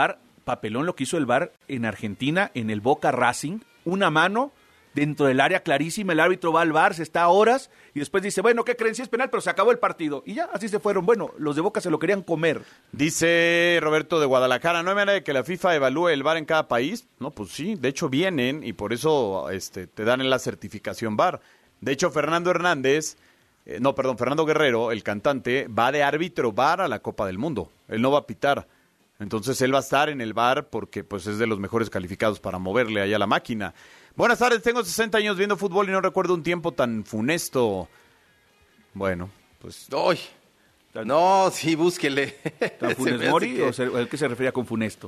papelón lo que hizo el V A R en Argentina, en el Boca Racing, una mano dentro del área clarísima, el árbitro va al V A R, se está a horas, y después dice, bueno, ¿qué creen? Sí es penal, pero se acabó el partido. Y ya, así se fueron. Bueno, los de Boca se lo querían comer. Dice Roberto de Guadalajara, ¿no hay manera de que la FIFA evalúe el V A R en cada país? No, pues sí, de hecho vienen, y por eso este, te dan la certificación V A R. De hecho, Fernando Hernández, eh, no, perdón, Fernando Guerrero, el cantante, va de árbitro V A R a la Copa del Mundo. Él no va a pitar. Entonces él va a estar en el V A R porque pues es de los mejores calificados para moverle allá la máquina. Buenas tardes, tengo sesenta años viendo fútbol y no recuerdo un tiempo tan funesto. Bueno, pues... ¡Ay! No, sí, búsquele. ¿Tan Funes Mori que... o se, el que se refería con funesto?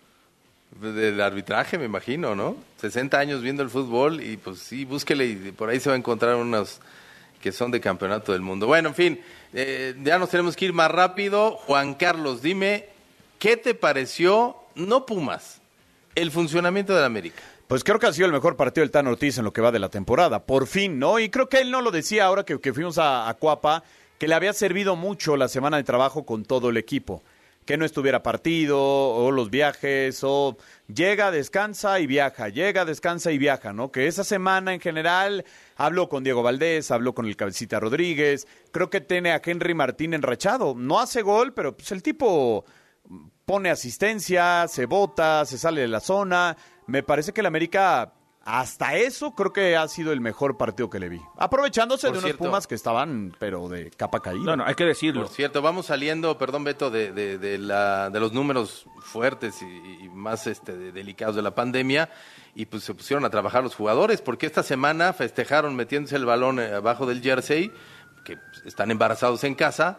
Del arbitraje, me imagino, ¿no? sesenta años viendo el fútbol y pues sí, búsquele y por ahí se va a encontrar unos que son de campeonato del mundo. Bueno, en fin, eh, ya nos tenemos que ir más rápido. Juan Carlos, dime, ¿qué te pareció, no Pumas, el funcionamiento del América? Pues creo que ha sido el mejor partido del Tan Ortiz en lo que va de la temporada, por fin, ¿no? Y creo que él no lo decía ahora que, que fuimos a, a Cuapa, que le había servido mucho la semana de trabajo con todo el equipo. Que no estuviera partido, o los viajes, o llega, descansa y viaja, llega, descansa y viaja, ¿no? Que esa semana en general habló con Diego Valdés, habló con el Cabecita Rodríguez, creo que tiene a Henry Martín enrachado. No hace gol, pero pues el tipo pone asistencia, se bota, se sale de la zona. Me parece que el América, hasta eso, creo que ha sido el mejor partido que le vi. Aprovechándose Por de cierto, unos Pumas que estaban, pero de capa caída. No, no, hay que decirlo. Por cierto, vamos saliendo, perdón Beto, de, de, de, la, de los números fuertes y, y más este, de, delicados de la pandemia, y pues se pusieron a trabajar los jugadores, porque esta semana festejaron metiéndose el balón abajo del jersey, que están embarazados en casa,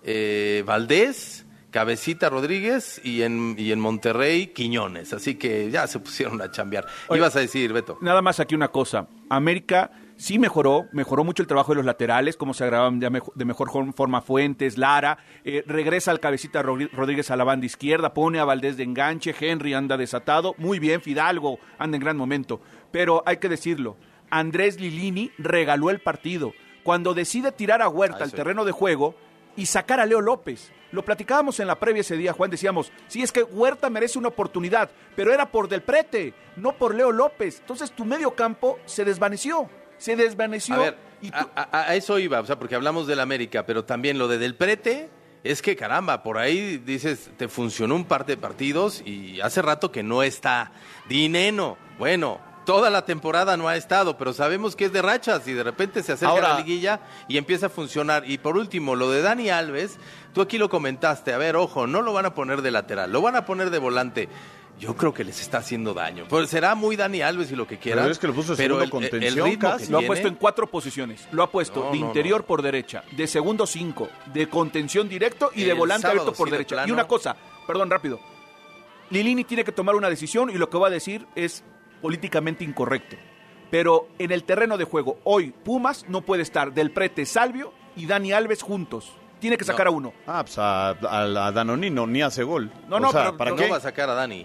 eh, Valdés, Cabecita Rodríguez y en, y en Monterrey, Quiñones. Así que ya se pusieron a chambear. Oye, ibas a decir, Beto. Nada más aquí una cosa. América sí mejoró, mejoró mucho el trabajo de los laterales, cómo se agravaban de mejor forma Fuentes, Lara, eh, regresa al Cabecita Rodríguez a la banda izquierda, pone a Valdés de enganche, Henry anda desatado, muy bien, Fidalgo anda en gran momento. Pero hay que decirlo, Andrés Lilini regaló el partido. Cuando decide tirar a Huerta Ay, al sí. terreno de juego y sacar a Leo López. Lo platicábamos en la previa ese día, Juan, decíamos, sí, es que Huerta merece una oportunidad, pero era por Del Prete, no por Leo López. Entonces tu medio campo se desvaneció, se desvaneció. A ver, y tú... a, a eso iba, o sea, porque hablamos del América, pero también lo de Del Prete, es que caramba, por ahí dices, te funcionó un par de partidos y hace rato que no está. Dineno, bueno... Toda la temporada no ha estado, pero sabemos que es de rachas y de repente se acerca Ahora, a la liguilla y empieza a funcionar. Y por último, lo de Dani Alves, tú aquí lo comentaste, a ver, ojo, no lo van a poner de lateral, lo van a poner de volante. Yo creo que les está haciendo daño. Pues será muy Dani Alves y lo que quiera. Pero es que lo puso pero el, contención, el ritmo casi. que Lo tiene... ha puesto en cuatro posiciones. Lo ha puesto no, de no, interior no. por derecha, de segundo cinco, de contención directo y el de volante abierto por sí, derecha. De y una cosa, perdón, rápido. Lilini tiene que tomar una decisión y lo que va a decir es políticamente incorrecto. Pero en el terreno de juego, hoy Pumas no puede estar Del Prete, Salvio y Dani Alves juntos. Tiene que sacar no. a uno. Ah, pues a, a, a Danonino ni hace gol. No, o no, sea, pero ¿para no qué? va a sacar a Dani.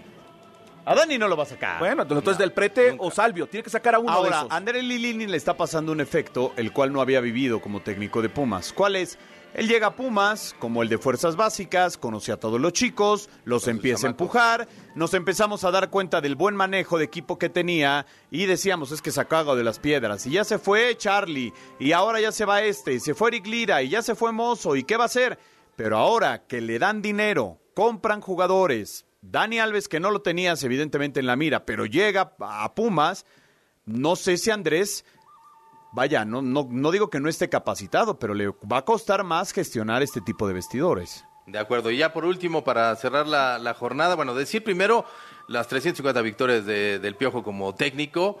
A Dani no lo va a sacar. Bueno, entonces no, Del Prete nunca. o Salvio. Tiene que sacar a uno Ahora, de esos. a Andrés Lilini le está pasando un efecto el cual no había vivido como técnico de Pumas. ¿Cuál es? Él llega a Pumas, como el de Fuerzas Básicas, conoce a todos los chicos, los Con empieza a empujar, nos empezamos a dar cuenta del buen manejo de equipo que tenía y decíamos, es que sacaba de las piedras. Y ya se fue Charlie, y ahora ya se va este, y se fue Eric Lira, y ya se fue Mozo, ¿y qué va a hacer? Pero ahora que le dan dinero, compran jugadores, Dani Alves, que no lo tenías evidentemente en la mira, pero llega a Pumas, no sé si Andrés... Vaya, no, no, no digo que no esté capacitado, pero le va a costar más gestionar este tipo de vestidores. De acuerdo. Y ya por último, para cerrar la, la jornada, bueno, decir primero las trescientas cincuenta victorias de, del Piojo como técnico,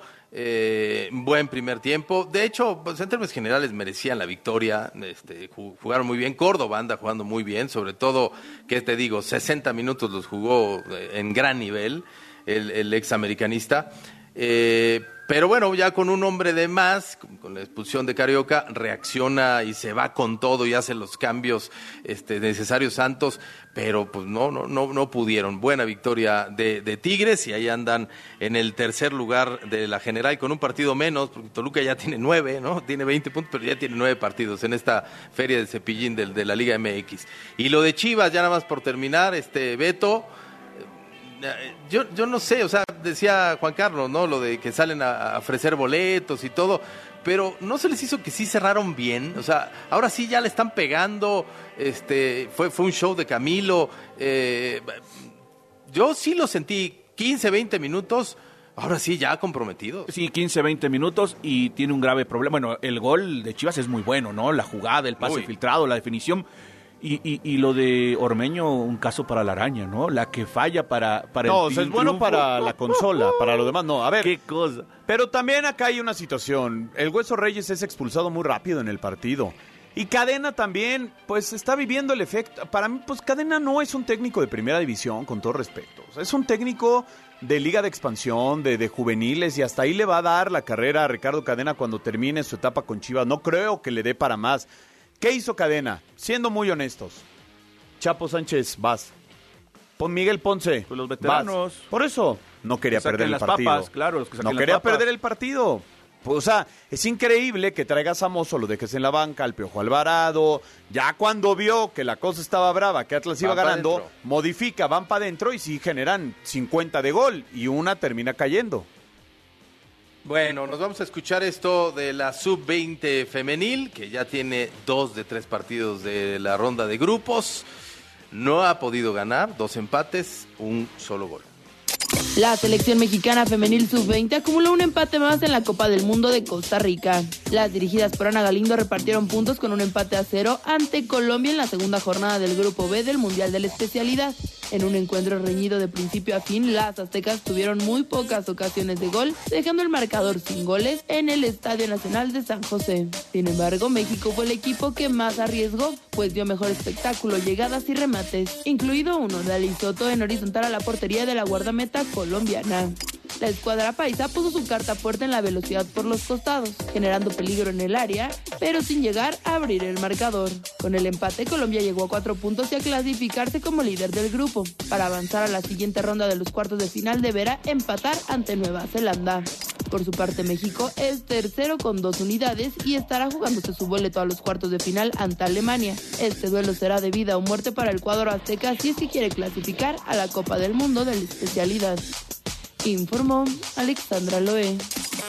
eh, buen primer tiempo. De hecho, pues, en términos generales merecían la victoria, este, jugaron muy bien. Córdoba anda jugando muy bien, sobre todo, ¿qué te digo? sesenta minutos los jugó en gran nivel el, el examericanista. Eh, pero bueno, ya con un hombre de más, con la expulsión de Carioca, reacciona y se va con todo y hace los cambios este, necesarios Santos, pero pues no, no, no, no pudieron. Buena victoria de, de Tigres y ahí andan en el tercer lugar de la general con un partido menos, porque Toluca ya tiene nueve, ¿no? Tiene veinte puntos, pero ya tiene nueve partidos en esta feria de Cepillín de, de la Liga M X. Y lo de Chivas, ya nada más por terminar, este Beto... yo, yo no sé, o sea, decía Juan Carlos, ¿no? Lo de que salen a, a ofrecer boletos y todo, pero ¿no se les hizo que sí cerraron bien? O sea, ahora sí ya le están pegando, este, fue, fue un show de Camilo, eh, yo sí lo sentí quince, veinte minutos, ahora sí ya comprometidos. Sí, quince, veinte minutos y tiene un grave problema. Bueno, el gol de Chivas es muy bueno, ¿no? La jugada, el pase Uy. filtrado, la definición. Y, y, y lo de Ormeño, un caso para la araña, ¿no? La que falla para, para No, el o sea, es bueno triunfo. para la consola, para lo demás no. A ver, Qué cosa. pero también acá hay una situación. El Hueso Reyes es expulsado muy rápido en el partido. Y Cadena también, pues, está viviendo el efecto. Para mí, pues, Cadena no es un técnico de primera división, con todo respeto. O sea, es un técnico de liga de expansión, de, de juveniles, y hasta ahí le va a dar la carrera a Ricardo Cadena cuando termine su etapa con Chivas. No creo que le dé para más. ¿Qué hizo Cadena? Siendo muy honestos. Chapo Sánchez, vas. Pon Miguel Ponce, Pues los veteranos. vas. Por eso, no quería Que saquen perder el las partido. papas, claro, los que no saquen las quería papas. perder el partido. Pues, o sea, es increíble que traigas a Mozo, lo dejes en la banca, al Piojo Alvarado. Ya cuando vio que la cosa estaba brava, que Atlas iba Van pa' ganando, dentro. modifica, van para adentro y sí generan cincuenta de gol y una termina cayendo. Bueno, nos vamos a escuchar esto de la sub veinte femenil, que ya tiene dos de tres partidos de la ronda de grupos. No ha podido ganar, dos empates, un solo gol. La selección mexicana femenil sub veinte acumuló un empate más en la Copa del Mundo de Costa Rica. Las dirigidas por Ana Galindo repartieron puntos con un empate a cero ante Colombia en la segunda jornada del Grupo B del Mundial de la Especialidad. En un encuentro reñido de principio a fin, las aztecas tuvieron muy pocas ocasiones de gol, dejando el marcador sin goles en el Estadio Nacional de San José. Sin embargo, México fue el equipo que más arriesgó, pues dio mejor espectáculo, llegadas y remates, incluido uno de Ali Soto en horizontal a la portería de la guardameta colombiana. La escuadra paisa puso su carta fuerte en la velocidad por los costados, generando peligro en el área, pero sin llegar a abrir el marcador. Con el empate, Colombia llegó a cuatro puntos y a clasificarse como líder del grupo. Para avanzar a la siguiente ronda de los cuartos de final, deberá empatar ante Nueva Zelanda. Por su parte, México es tercero con dos unidades y estará jugándose su boleto a los cuartos de final ante Alemania. Este duelo será de vida o muerte para el cuadro azteca si es que quiere clasificar a la Copa del Mundo de la especialidad. Informó Alexandra Loé.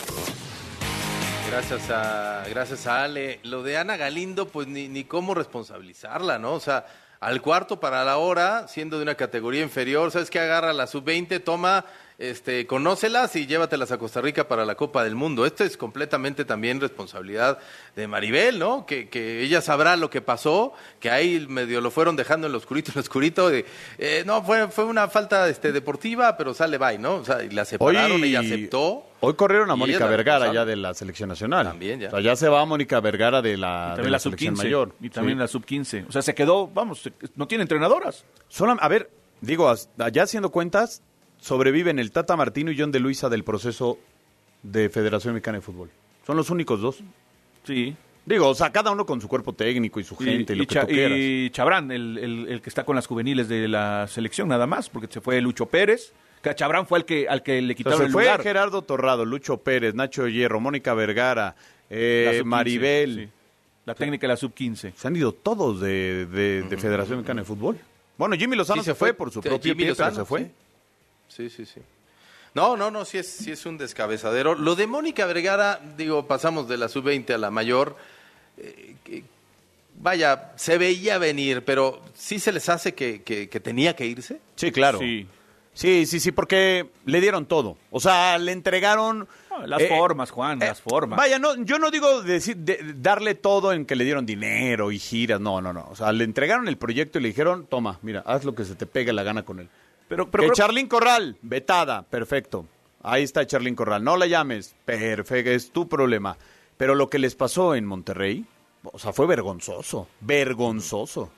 Gracias a, gracias a Ale. Lo de Ana Galindo, pues ni, ni cómo responsabilizarla, ¿no? O sea, al cuarto para la hora, siendo de una categoría inferior, ¿sabes qué? Agarra la sub veinte, toma, este, conócelas y llévatelas a Costa Rica para la Copa del Mundo. Esto es completamente también responsabilidad de Maribel, ¿no? Que, que ella sabrá lo que pasó, que ahí medio lo fueron dejando en lo oscurito, en lo oscurito. De, eh, no, fue, fue una falta este, deportiva, pero sale bye, ¿no? O sea, y la separaron, Hoy- ella aceptó. Hoy corrieron a Y Mónica ella es la Vergara responsable. ya de la selección nacional. También ya. O sea, ya se va Mónica Vergara de la, Y de también la la sub selección quince. mayor. Y también Sí. la sub quince. O sea, se quedó, vamos, se- no tiene entrenadoras. Solam- a ver, digo, as- ya haciendo cuentas, sobreviven el Tata Martino y John de Luisa del proceso de Federación Mexicana de Fútbol. Son los únicos dos. Sí. Digo, o sea, cada uno con su cuerpo técnico y su gente y, lo que Cha- tú quieras. y Chabrán, el, el- el que está con las juveniles de la selección, nada más, porque se fue Lucho Pérez. Que Chabrán fue el que, al que le O sea, quitaron se el fue lugar. Gerardo Torrado, Lucho Pérez, Nacho Hierro, Mónica Vergara, eh, La sub quince, Maribel. sí. La técnica de la sub quince. Se han ido todos de, de- de Federación Mexicana de Fútbol. Bueno, Jimmy Lozano Sí, se, fue, por su Sí, propio Jimmy pie, pero Lozano, se fue. Sí, sí, sí. sí. No, no, no, sí es, sí es un descabezadero. Lo de Mónica Vergara, digo, pasamos de la sub veinte a la mayor. eh, que- vaya, se veía venir, pero ¿sí se les hace que, que- que tenía que irse? Sí, claro. Sí. Sí, sí, sí, porque le dieron todo. O sea, le entregaron... Ah, Las eh, formas, Juan, eh, las formas. Vaya, no, yo no digo decir, de- darle todo en que le dieron dinero y giras, no, no, no. O sea, le entregaron el proyecto y le dijeron, toma, mira, haz lo que se te pegue la gana con él. Pero, pero que creo- Charlín Corral, vetada, perfecto. Ahí está Charlín Corral, no la llames, perfecto, es tu problema. Pero lo que les pasó en Monterrey, o sea, fue vergonzoso, vergonzoso.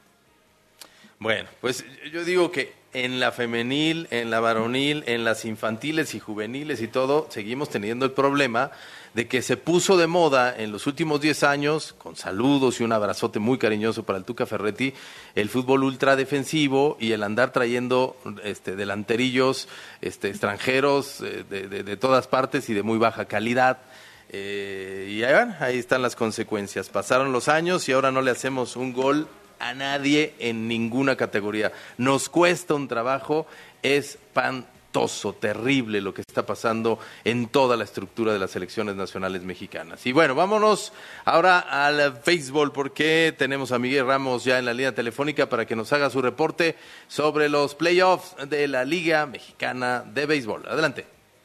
Bueno, pues yo digo que en la femenil, en la varonil, en las infantiles y juveniles y todo, seguimos teniendo el problema de que se puso de moda en los últimos diez años, con saludos y un abrazote muy cariñoso para el Tuca Ferretti, el fútbol ultradefensivo y el andar trayendo este, delanterillos este, extranjeros eh, de, de, de todas partes y de muy baja calidad. Eh, y ahí, van, ahí están las consecuencias. Pasaron los años y ahora no le hacemos un gol a nadie en ninguna categoría. Nos cuesta un trabajo espantoso, terrible lo que está pasando en toda la estructura de las selecciones nacionales mexicanas. Y bueno, vámonos ahora al béisbol, porque tenemos a Miguel Ramos ya en la línea telefónica para que nos haga su reporte sobre los playoffs de la Liga Mexicana de Béisbol. Adelante.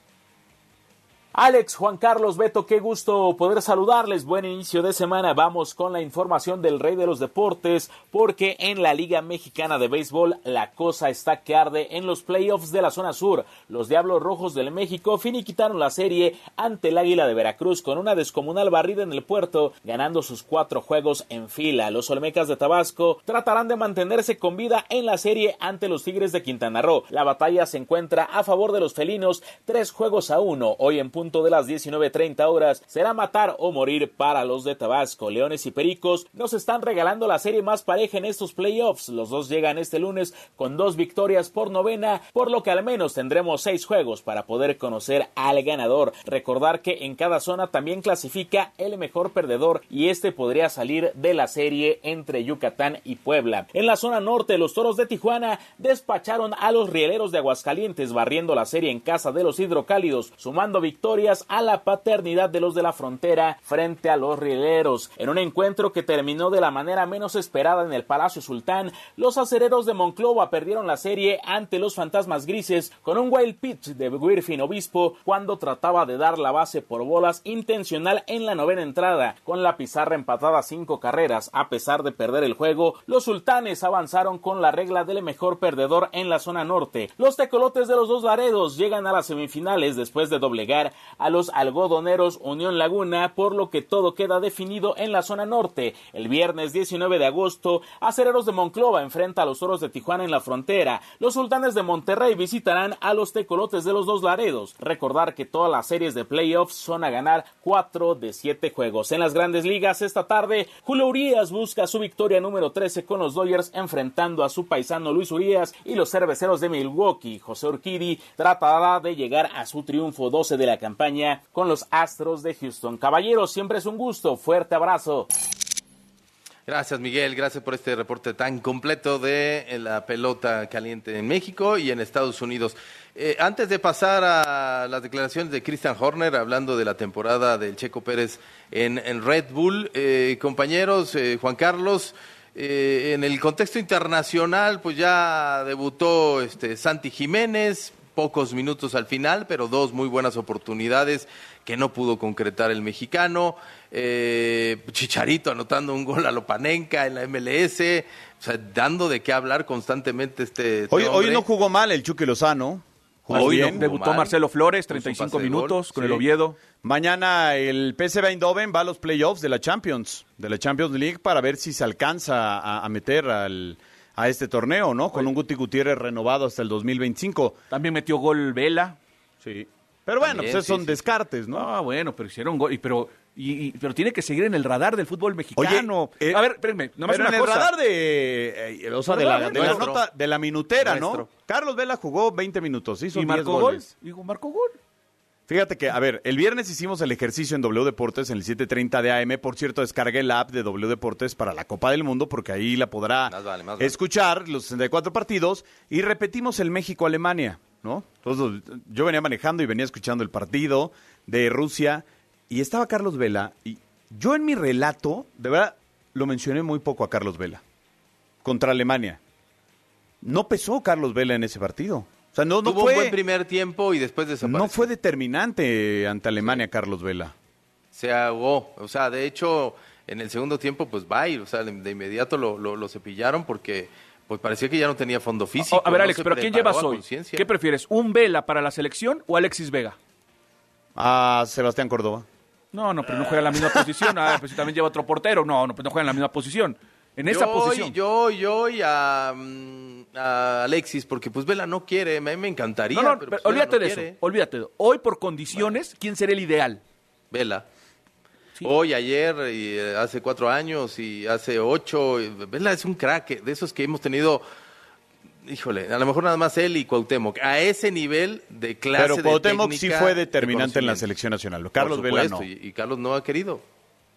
Alex, Juan Carlos, Beto, qué gusto poder saludarles. Buen inicio de semana. Vamos con la información del rey de los deportes, porque en la Liga Mexicana de Béisbol la cosa está que arde en los playoffs de la zona sur. Los Diablos Rojos del México finiquitaron la serie ante el Águila de Veracruz con una descomunal barrida en el puerto, ganando sus cuatro juegos en fila. Los Olmecas de Tabasco tratarán de mantenerse con vida en la serie ante los Tigres de Quintana Roo. La batalla se encuentra a favor de los felinos, tres juegos a uno. Hoy en punto de las diecinueve treinta horas será matar o morir para los de Tabasco. Leones y Pericos nos están regalando la serie más pareja en estos playoffs. Los dos llegan este lunes con dos victorias por novena, por lo que al menos tendremos seis juegos para poder conocer al ganador. Recordar que en cada zona también clasifica el mejor perdedor, y este podría salir de la serie entre Yucatán y Puebla. En la zona norte, los Toros de Tijuana despacharon a los Rieleros de Aguascalientes, barriendo la serie en casa de los Hidrocálidos, sumando victorias a la paternidad de los de la frontera frente a los Rieleros. En un encuentro que terminó de la manera menos esperada en el Palacio Sultán, los acereros de Monclova perdieron la serie ante los Fantasmas Grises con un wild pitch de Griffin Obispo cuando trataba de dar la base por bolas intencional en la novena entrada. Con la pizarra empatada a cinco carreras, a pesar de perder el juego, los Sultanes avanzaron con la regla del mejor perdedor en la zona norte. Los Tecolotes de los Dos Laredos llegan a las semifinales después de doblegar a los algodoneros Unión Laguna, por lo que todo queda definido en la zona norte. El viernes diecinueve de agosto, Acereros de Monclova enfrenta a los Toros de Tijuana en la frontera. Los Sultanes de Monterrey visitarán a los Tecolotes de los Dos Laredos. Recordar que todas las series de playoffs son a ganar cuatro de siete juegos. En las Grandes Ligas esta tarde, Julio Urías busca su victoria número trece con los Dodgers, enfrentando a su paisano Luis Urías y los Cerveceros de Milwaukee. José Urquidy tratará de llegar a su triunfo doce de la campaña con los Astros de Houston. Caballeros, siempre es un gusto. Fuerte abrazo. Gracias, Miguel. Gracias por este reporte tan completo de la pelota caliente en México y en Estados Unidos. Eh, antes de pasar a las declaraciones de Christian Horner, hablando de la temporada del Checo Pérez en, en Red Bull, eh, compañeros, eh, Juan Carlos, eh, en el contexto internacional, pues ya debutó este Santi Jiménez, pocos minutos al final, pero dos muy buenas oportunidades que no pudo concretar el mexicano. Eh, Chicharito anotando un gol a Lopanenka en la M L S, o sea, dando de qué hablar constantemente este hoy, hombre. Hoy no jugó mal el Chucky Lozano. Hoy no, debutó mal. Marcelo Flores, treinta y cinco minutos con sí. el Oviedo. Mañana el P S V Eindhoven va a los playoffs de la Champions, de la Champions League, para ver si se alcanza a, a meter al... a este torneo, ¿no? Con un Guti Gutiérrez renovado hasta el dos mil veinticinco. También metió gol Vela. Sí. Pero bueno, También, pues sí, son sí. descartes, ¿no? Ah, bueno, pero hicieron gol. Y, pero, y, y, pero tiene que seguir en el radar del fútbol mexicano. Oye, eh, a ver, espérenme, nomás pero una en cosa. el radar de, eh, o sea, de la, de la nota, de la minutera, nuestro. ¿no? Carlos Vela jugó veinte minutos, hizo ¿Y marcó gol? Digo, marcó gol. Fíjate que, a ver, el viernes hicimos el ejercicio en W Deportes en el siete treinta de A M. Por cierto, descargué la app de W Deportes para la Copa del Mundo, porque ahí la podrá más vale, más vale. escuchar los sesenta y cuatro partidos, y repetimos el México-Alemania, ¿no? Entonces, yo venía manejando y venía escuchando el partido de Rusia, y estaba Carlos Vela, y yo en mi relato, de verdad, lo mencioné muy poco a Carlos Vela, contra Alemania. No pesó Carlos Vela en ese partido. O sea, no, no Tuvo fue, un buen primer tiempo y después desapareció. No fue determinante ante Alemania, sí. Carlos Vela. Se ahogó. O sea, de hecho, en el segundo tiempo, pues bye. O sea, de inmediato lo, lo, lo cepillaron porque pues parecía que ya no tenía fondo físico. A ver, Alex, no ¿pero quién llevas hoy? ¿Qué prefieres, un Vela para la selección o Alexis Vega? A Sebastián Córdoba. No, no, pero no juega en la misma posición. Ah, pues también lleva otro portero. No, no, pues no juega en la misma posición. En esa yo, posición. Yo, yo y a, a Alexis, porque pues Vela no quiere, a mí me encantaría. No, no, pero, pero pues, olvídate no de quiere. eso, olvídate de eso. Hoy por condiciones, vale. ¿Quién sería el ideal? Vela. Sí. Hoy, ayer, y hace cuatro años y hace ocho. Y Vela es un crack, de esos que hemos tenido, híjole, a lo mejor nada más él y Cuauhtémoc, a ese nivel de clase Pero Cuauhtémoc de sí fue determinante en la selección nacional. Carlos Vela no. Y, y Carlos no ha querido.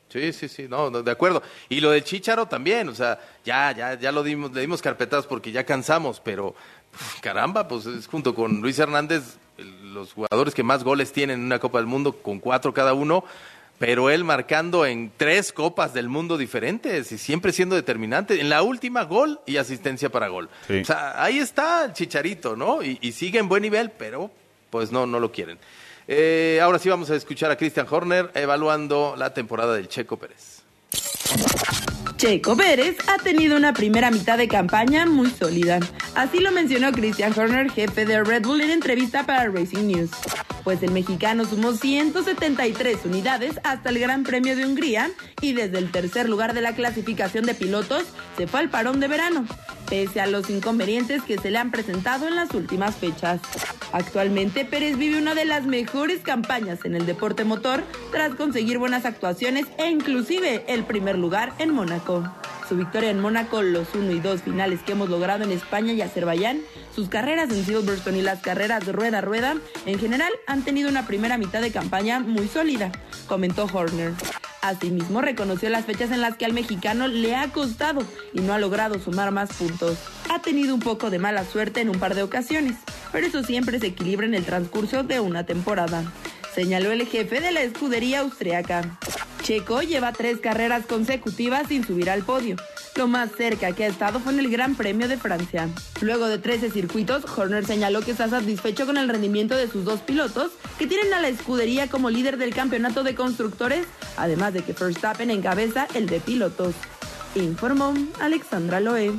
Sí, sí, sí, no, de acuerdo. Y lo del Chícharo también, o sea, ya, ya, ya lo dimos, le dimos carpetadas porque ya cansamos, pero caramba, pues es junto con Luis Hernández el, los jugadores que más goles tienen en una Copa del Mundo, con cuatro cada uno, pero él marcando en tres Copas del Mundo diferentes y siempre siendo determinante. En la última, gol y asistencia para gol. Sí. O sea, ahí está el Chicharito, ¿no? Y, y sigue en buen nivel, pero pues no, no lo quieren. Eh, ahora sí vamos a escuchar a Christian Horner evaluando la temporada del Checo Pérez. Checo Pérez ha tenido una primera mitad de campaña muy sólida. Así lo mencionó Christian Horner, jefe de Red Bull, en entrevista para Racing News. Pues el mexicano sumó ciento setenta y tres unidades hasta el Gran Premio de Hungría y desde el tercer lugar de la clasificación de pilotos se fue al parón de verano, pese a los inconvenientes que se le han presentado en las últimas fechas. Actualmente Pérez vive una de las mejores campañas en el deporte motor tras conseguir buenas actuaciones e inclusive el primer lugar en Mónaco. Su victoria en Mónaco, los uno y dos finales que hemos logrado en España y Azerbaiyán, sus carreras en Silverstone y las carreras rueda a rueda, en general han tenido una primera mitad de campaña muy sólida, comentó Horner. Asimismo, reconoció las fechas en las que al mexicano le ha costado y no ha logrado sumar más puntos. Ha tenido un poco de mala suerte en un par de ocasiones, pero eso siempre se equilibra en el transcurso de una temporada, señaló el jefe de la escudería austriaca. Checo lleva tres carreras consecutivas sin subir al podio. Lo más cerca que ha estado fue en el Gran Premio de Francia. Luego de trece circuitos, Horner señaló que está satisfecho con el rendimiento de sus dos pilotos, que tienen a la escudería como líder del campeonato de constructores, además de que Verstappen encabeza el de pilotos. Informó Alexandra Loé.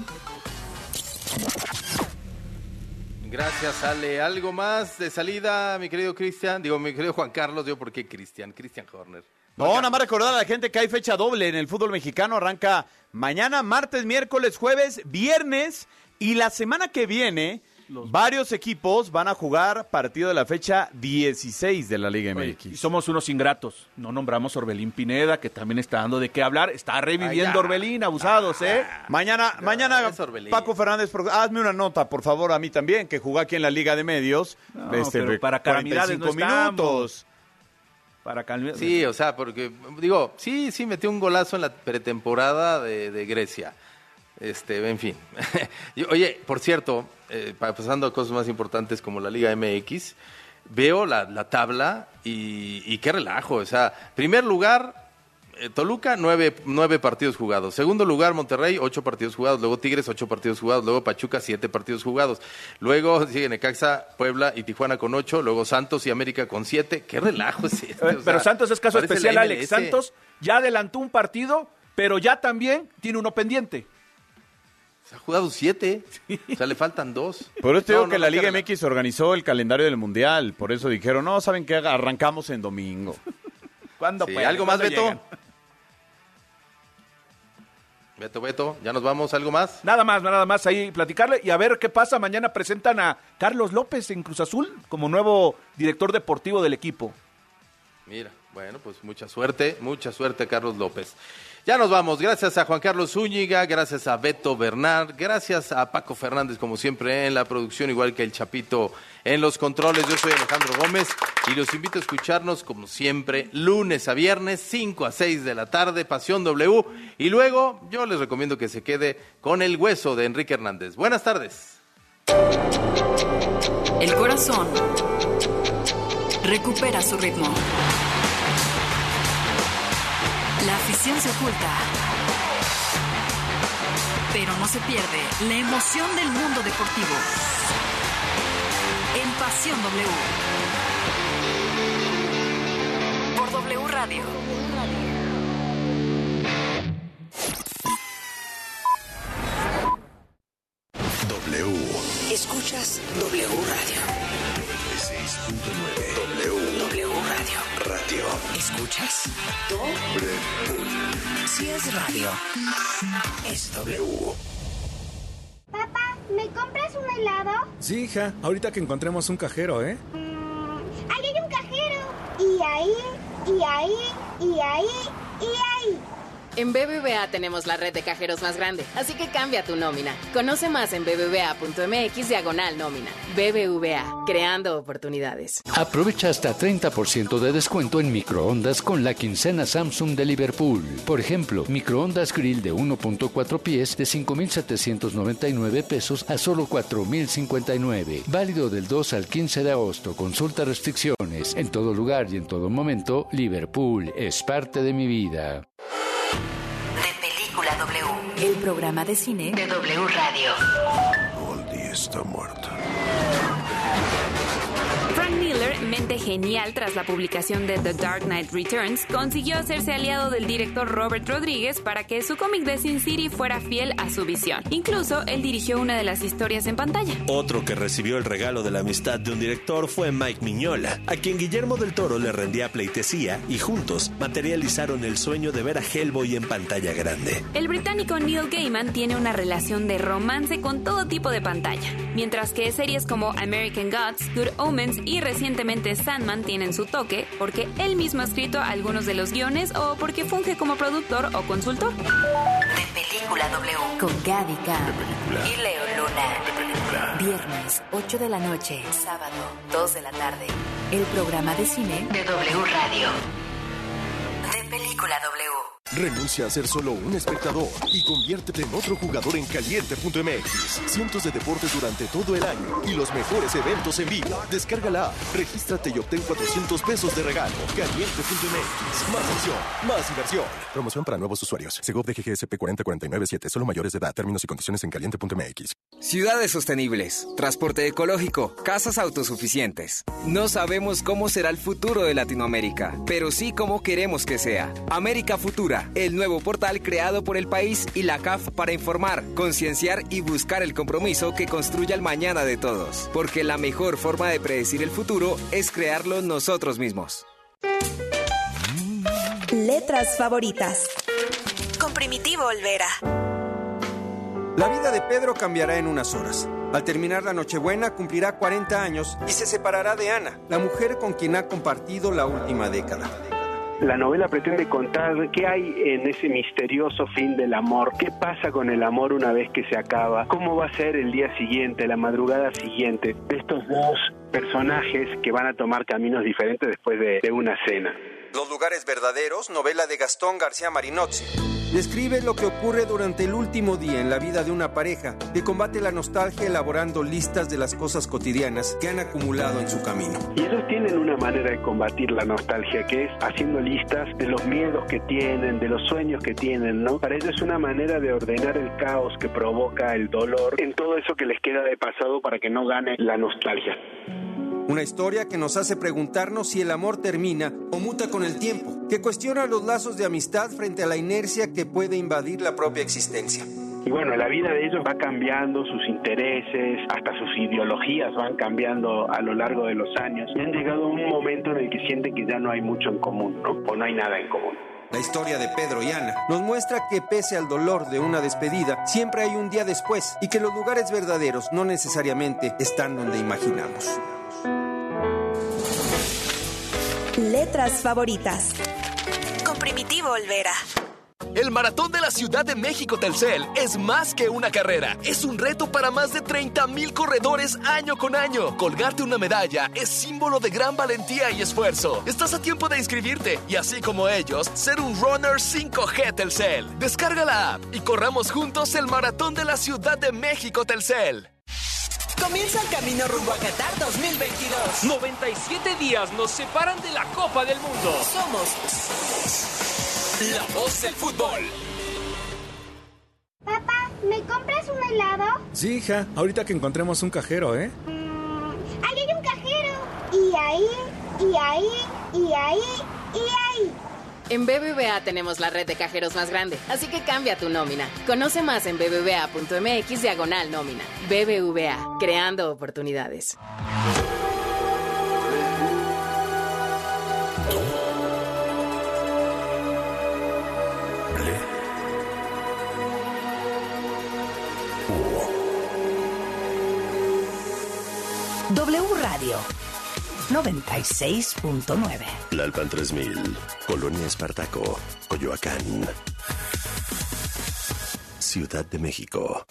Gracias, Ale. ¿Algo más de salida, mi querido Cristian? Digo, mi querido Juan Carlos, digo, ¿por qué Cristian? Cristian Horner. No, nada más recordar a la gente que hay fecha doble en el fútbol mexicano. Arranca mañana, martes, miércoles, jueves, viernes. Y la semana que viene, Los... varios equipos van a jugar partido de la fecha dieciséis de la Liga M X. Oye, y somos unos ingratos. No nombramos a Orbelín Pineda, que también está dando de qué hablar. Está reviviendo ah, Orbelín, abusados, ¿eh? Mañana, no, mañana Paco Fernández, hazme una nota, por favor, a mí también, que jugó aquí en la Liga de Medios. No, este, pero para calamidades no minutos. Para calmar. Sí, o sea, porque, digo, sí, sí, metió un golazo en la pretemporada de, de Grecia. Este, en fin. Oye, por cierto, eh, pasando a cosas más importantes como la Liga M X, veo la, la tabla y, y qué relajo. O sea, primer lugar, eh, Toluca, nueve, nueve partidos jugados. Segundo lugar, Monterrey, ocho partidos jugados. Luego Tigres, ocho partidos jugados. Luego Pachuca, siete partidos jugados. Luego sigue Necaxa, Puebla y Tijuana con ocho. Luego Santos y América con siete. Qué relajo es este. Pero, pero Santos es caso especial, Alex. Santos ya adelantó un partido, pero ya también tiene uno pendiente. Se ha jugado siete, o sea, le faltan dos. Por eso te digo no, que no, la no, Liga no. M X organizó el calendario del Mundial. Por eso dijeron, no, ¿saben qué? Arrancamos en domingo. ¿Cuándo? Sí, pues, ¿algo más, Beto? Llegan? Beto, Beto, ¿ya nos vamos? ¿Algo más? Nada más, nada más ahí platicarle y a ver qué pasa. Mañana presentan a Carlos López en Cruz Azul como nuevo director deportivo del equipo. Mira, bueno, pues mucha suerte, mucha suerte, Carlos López. Ya nos vamos. Gracias a Juan Carlos Zúñiga, gracias a Beto Bernard, gracias a Paco Fernández, como siempre, en la producción, igual que el Chapito en los controles. Yo soy Alejandro Gómez y los invito a escucharnos, como siempre, lunes a viernes, cinco a seis de la tarde, Pasión W. Y luego, yo les recomiendo que se quede con El Hueso de Enrique Hernández. Buenas tardes. El corazón recupera su ritmo. La afición se oculta, pero no se pierde la emoción del mundo deportivo. En Pasión W. Por W Radio. W. Escuchas W Radio. seis punto nueve. W. W Radio. Radio. ¿Escuchas? W. Si es radio, es W. Papá, ¿me compras un helado? Sí, hija, ahorita que encontremos un cajero, ¿eh? Mm, ¡ahí hay un cajero! Y ahí, y ahí, y ahí, y ahí. En B B V A tenemos la red de cajeros más grande, así que cambia tu nómina. Conoce más en bbva.mx diagonal nómina. B B V A, creando oportunidades. Aprovecha hasta treinta por ciento de descuento en microondas con la quincena Samsung de Liverpool. Por ejemplo, microondas grill de uno punto cuatro pies de cinco mil setecientos noventa y nueve pesos a solo cuatro mil cincuenta y nueve. Válido del dos al quince de agosto. Consulta restricciones. En todo lugar y en todo momento, Liverpool es parte de mi vida. W, el programa de cine de W Radio. Goldie está muerta. Frank Miller, mente genial tras la publicación de The Dark Knight Returns, consiguió hacerse aliado del director Robert Rodríguez para que su cómic de Sin City fuera fiel a su visión. Incluso, él dirigió una de las historias en pantalla. Otro que recibió el regalo de la amistad de un director fue Mike Mignola, a quien Guillermo del Toro le rendía pleitesía y juntos materializaron el sueño de ver a Hellboy en pantalla grande. El británico Neil Gaiman tiene una relación de romance con todo tipo de pantalla, mientras que series como American Gods, Good Omens y recientemente Sandman tienen su toque porque él mismo ha escrito algunos de los guiones o porque funge como productor o consultor. De Película W con Gaby Cam y Leo Luna. Viernes, ocho de la noche, sábado, dos de la tarde. El programa de cine de W Radio. De Película W. Renuncia a ser solo un espectador y conviértete en otro jugador en caliente punto m x. Cientos de deportes durante todo el año y los mejores eventos en vivo. Descarga la app, regístrate y obtén cuatrocientos pesos de regalo. caliente punto m x. Más acción, más diversión. Promoción para nuevos usuarios. Segov de G G S P cuarenta cuarenta y nueve siete. Solo mayores de edad. Términos y condiciones en caliente punto m x. Ciudades sostenibles, transporte ecológico, casas autosuficientes. No sabemos cómo será el futuro de Latinoamérica, pero sí cómo queremos que sea. América Futura, el nuevo portal creado por el país y la C A F para informar, concienciar y buscar el compromiso que construya el mañana de todos. Porque la mejor forma de predecir el futuro es crearlo nosotros mismos. Letras favoritas. Con Primitivo Olvera. La vida de Pedro cambiará en unas horas. Al terminar la Nochebuena cumplirá cuarenta años y se separará de Ana, la mujer con quien ha compartido la última década. La novela pretende contar qué hay en ese misterioso fin del amor, qué pasa con el amor una vez que se acaba, cómo va a ser el día siguiente, la madrugada siguiente, de estos dos personajes que van a tomar caminos diferentes después de, de una cena. Los lugares verdaderos, novela de Gastón García Marinozzi. Describe lo que ocurre durante el último día en la vida de una pareja que combate la nostalgia elaborando listas de las cosas cotidianas que han acumulado en su camino. Y ellos tienen una manera de combatir la nostalgia, que es haciendo listas de los miedos que tienen, de los sueños que tienen, ¿no? Para ellos es una manera de ordenar el caos que provoca el dolor en todo eso que les queda de pasado para que no gane la nostalgia. Una historia que nos hace preguntarnos si el amor termina o muta con el tiempo, que cuestiona los lazos de amistad frente a la inercia que puede invadir la propia existencia. Y bueno, la vida de ellos va cambiando, sus intereses, hasta sus ideologías van cambiando a lo largo de los años. Y han llegado a un momento en el que sienten que ya no hay mucho en común, ¿no? O no hay nada en común. La historia de Pedro y Ana nos muestra que pese al dolor de una despedida, siempre hay un día después y que los lugares verdaderos no necesariamente están donde imaginamos. Letras favoritas. Con Primitivo Olvera. El Maratón de la Ciudad de México Telcel es más que una carrera. Es un reto para más de treinta mil corredores año con año. Colgarte una medalla es símbolo de gran valentía y esfuerzo. Estás a tiempo de inscribirte y así como ellos, ser un runner cinco G Telcel. Descarga la app y corramos juntos el Maratón de la Ciudad de México Telcel. Comienza el camino rumbo a Qatar dos mil veintidós. noventa y siete días nos separan de la Copa del Mundo. Somos la voz del fútbol. Papá, ¿me compras un helado? Sí, hija. Ahorita que encontremos un cajero, ¿eh? Mm, ¡ahí hay un cajero! Y ahí, y ahí, y ahí, y ahí. En B B V A tenemos la red de cajeros más grande, así que cambia tu nómina. Conoce más en bbva.mx diagonal nómina. B B V A, creando oportunidades. W Radio. noventa y seis punto nueve. Tlalpan tres mil, Colonia Espartaco, Coyoacán, Ciudad de México.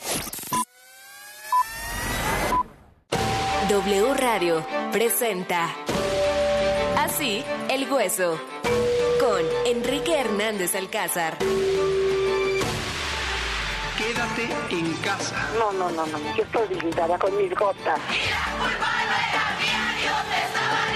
W Radio presenta Así el Hueso con Enrique Hernández Alcázar. Quédate en casa. No, no, no, no. Yo estoy limitada con mis gotas. Y la culpa no era mía, Dios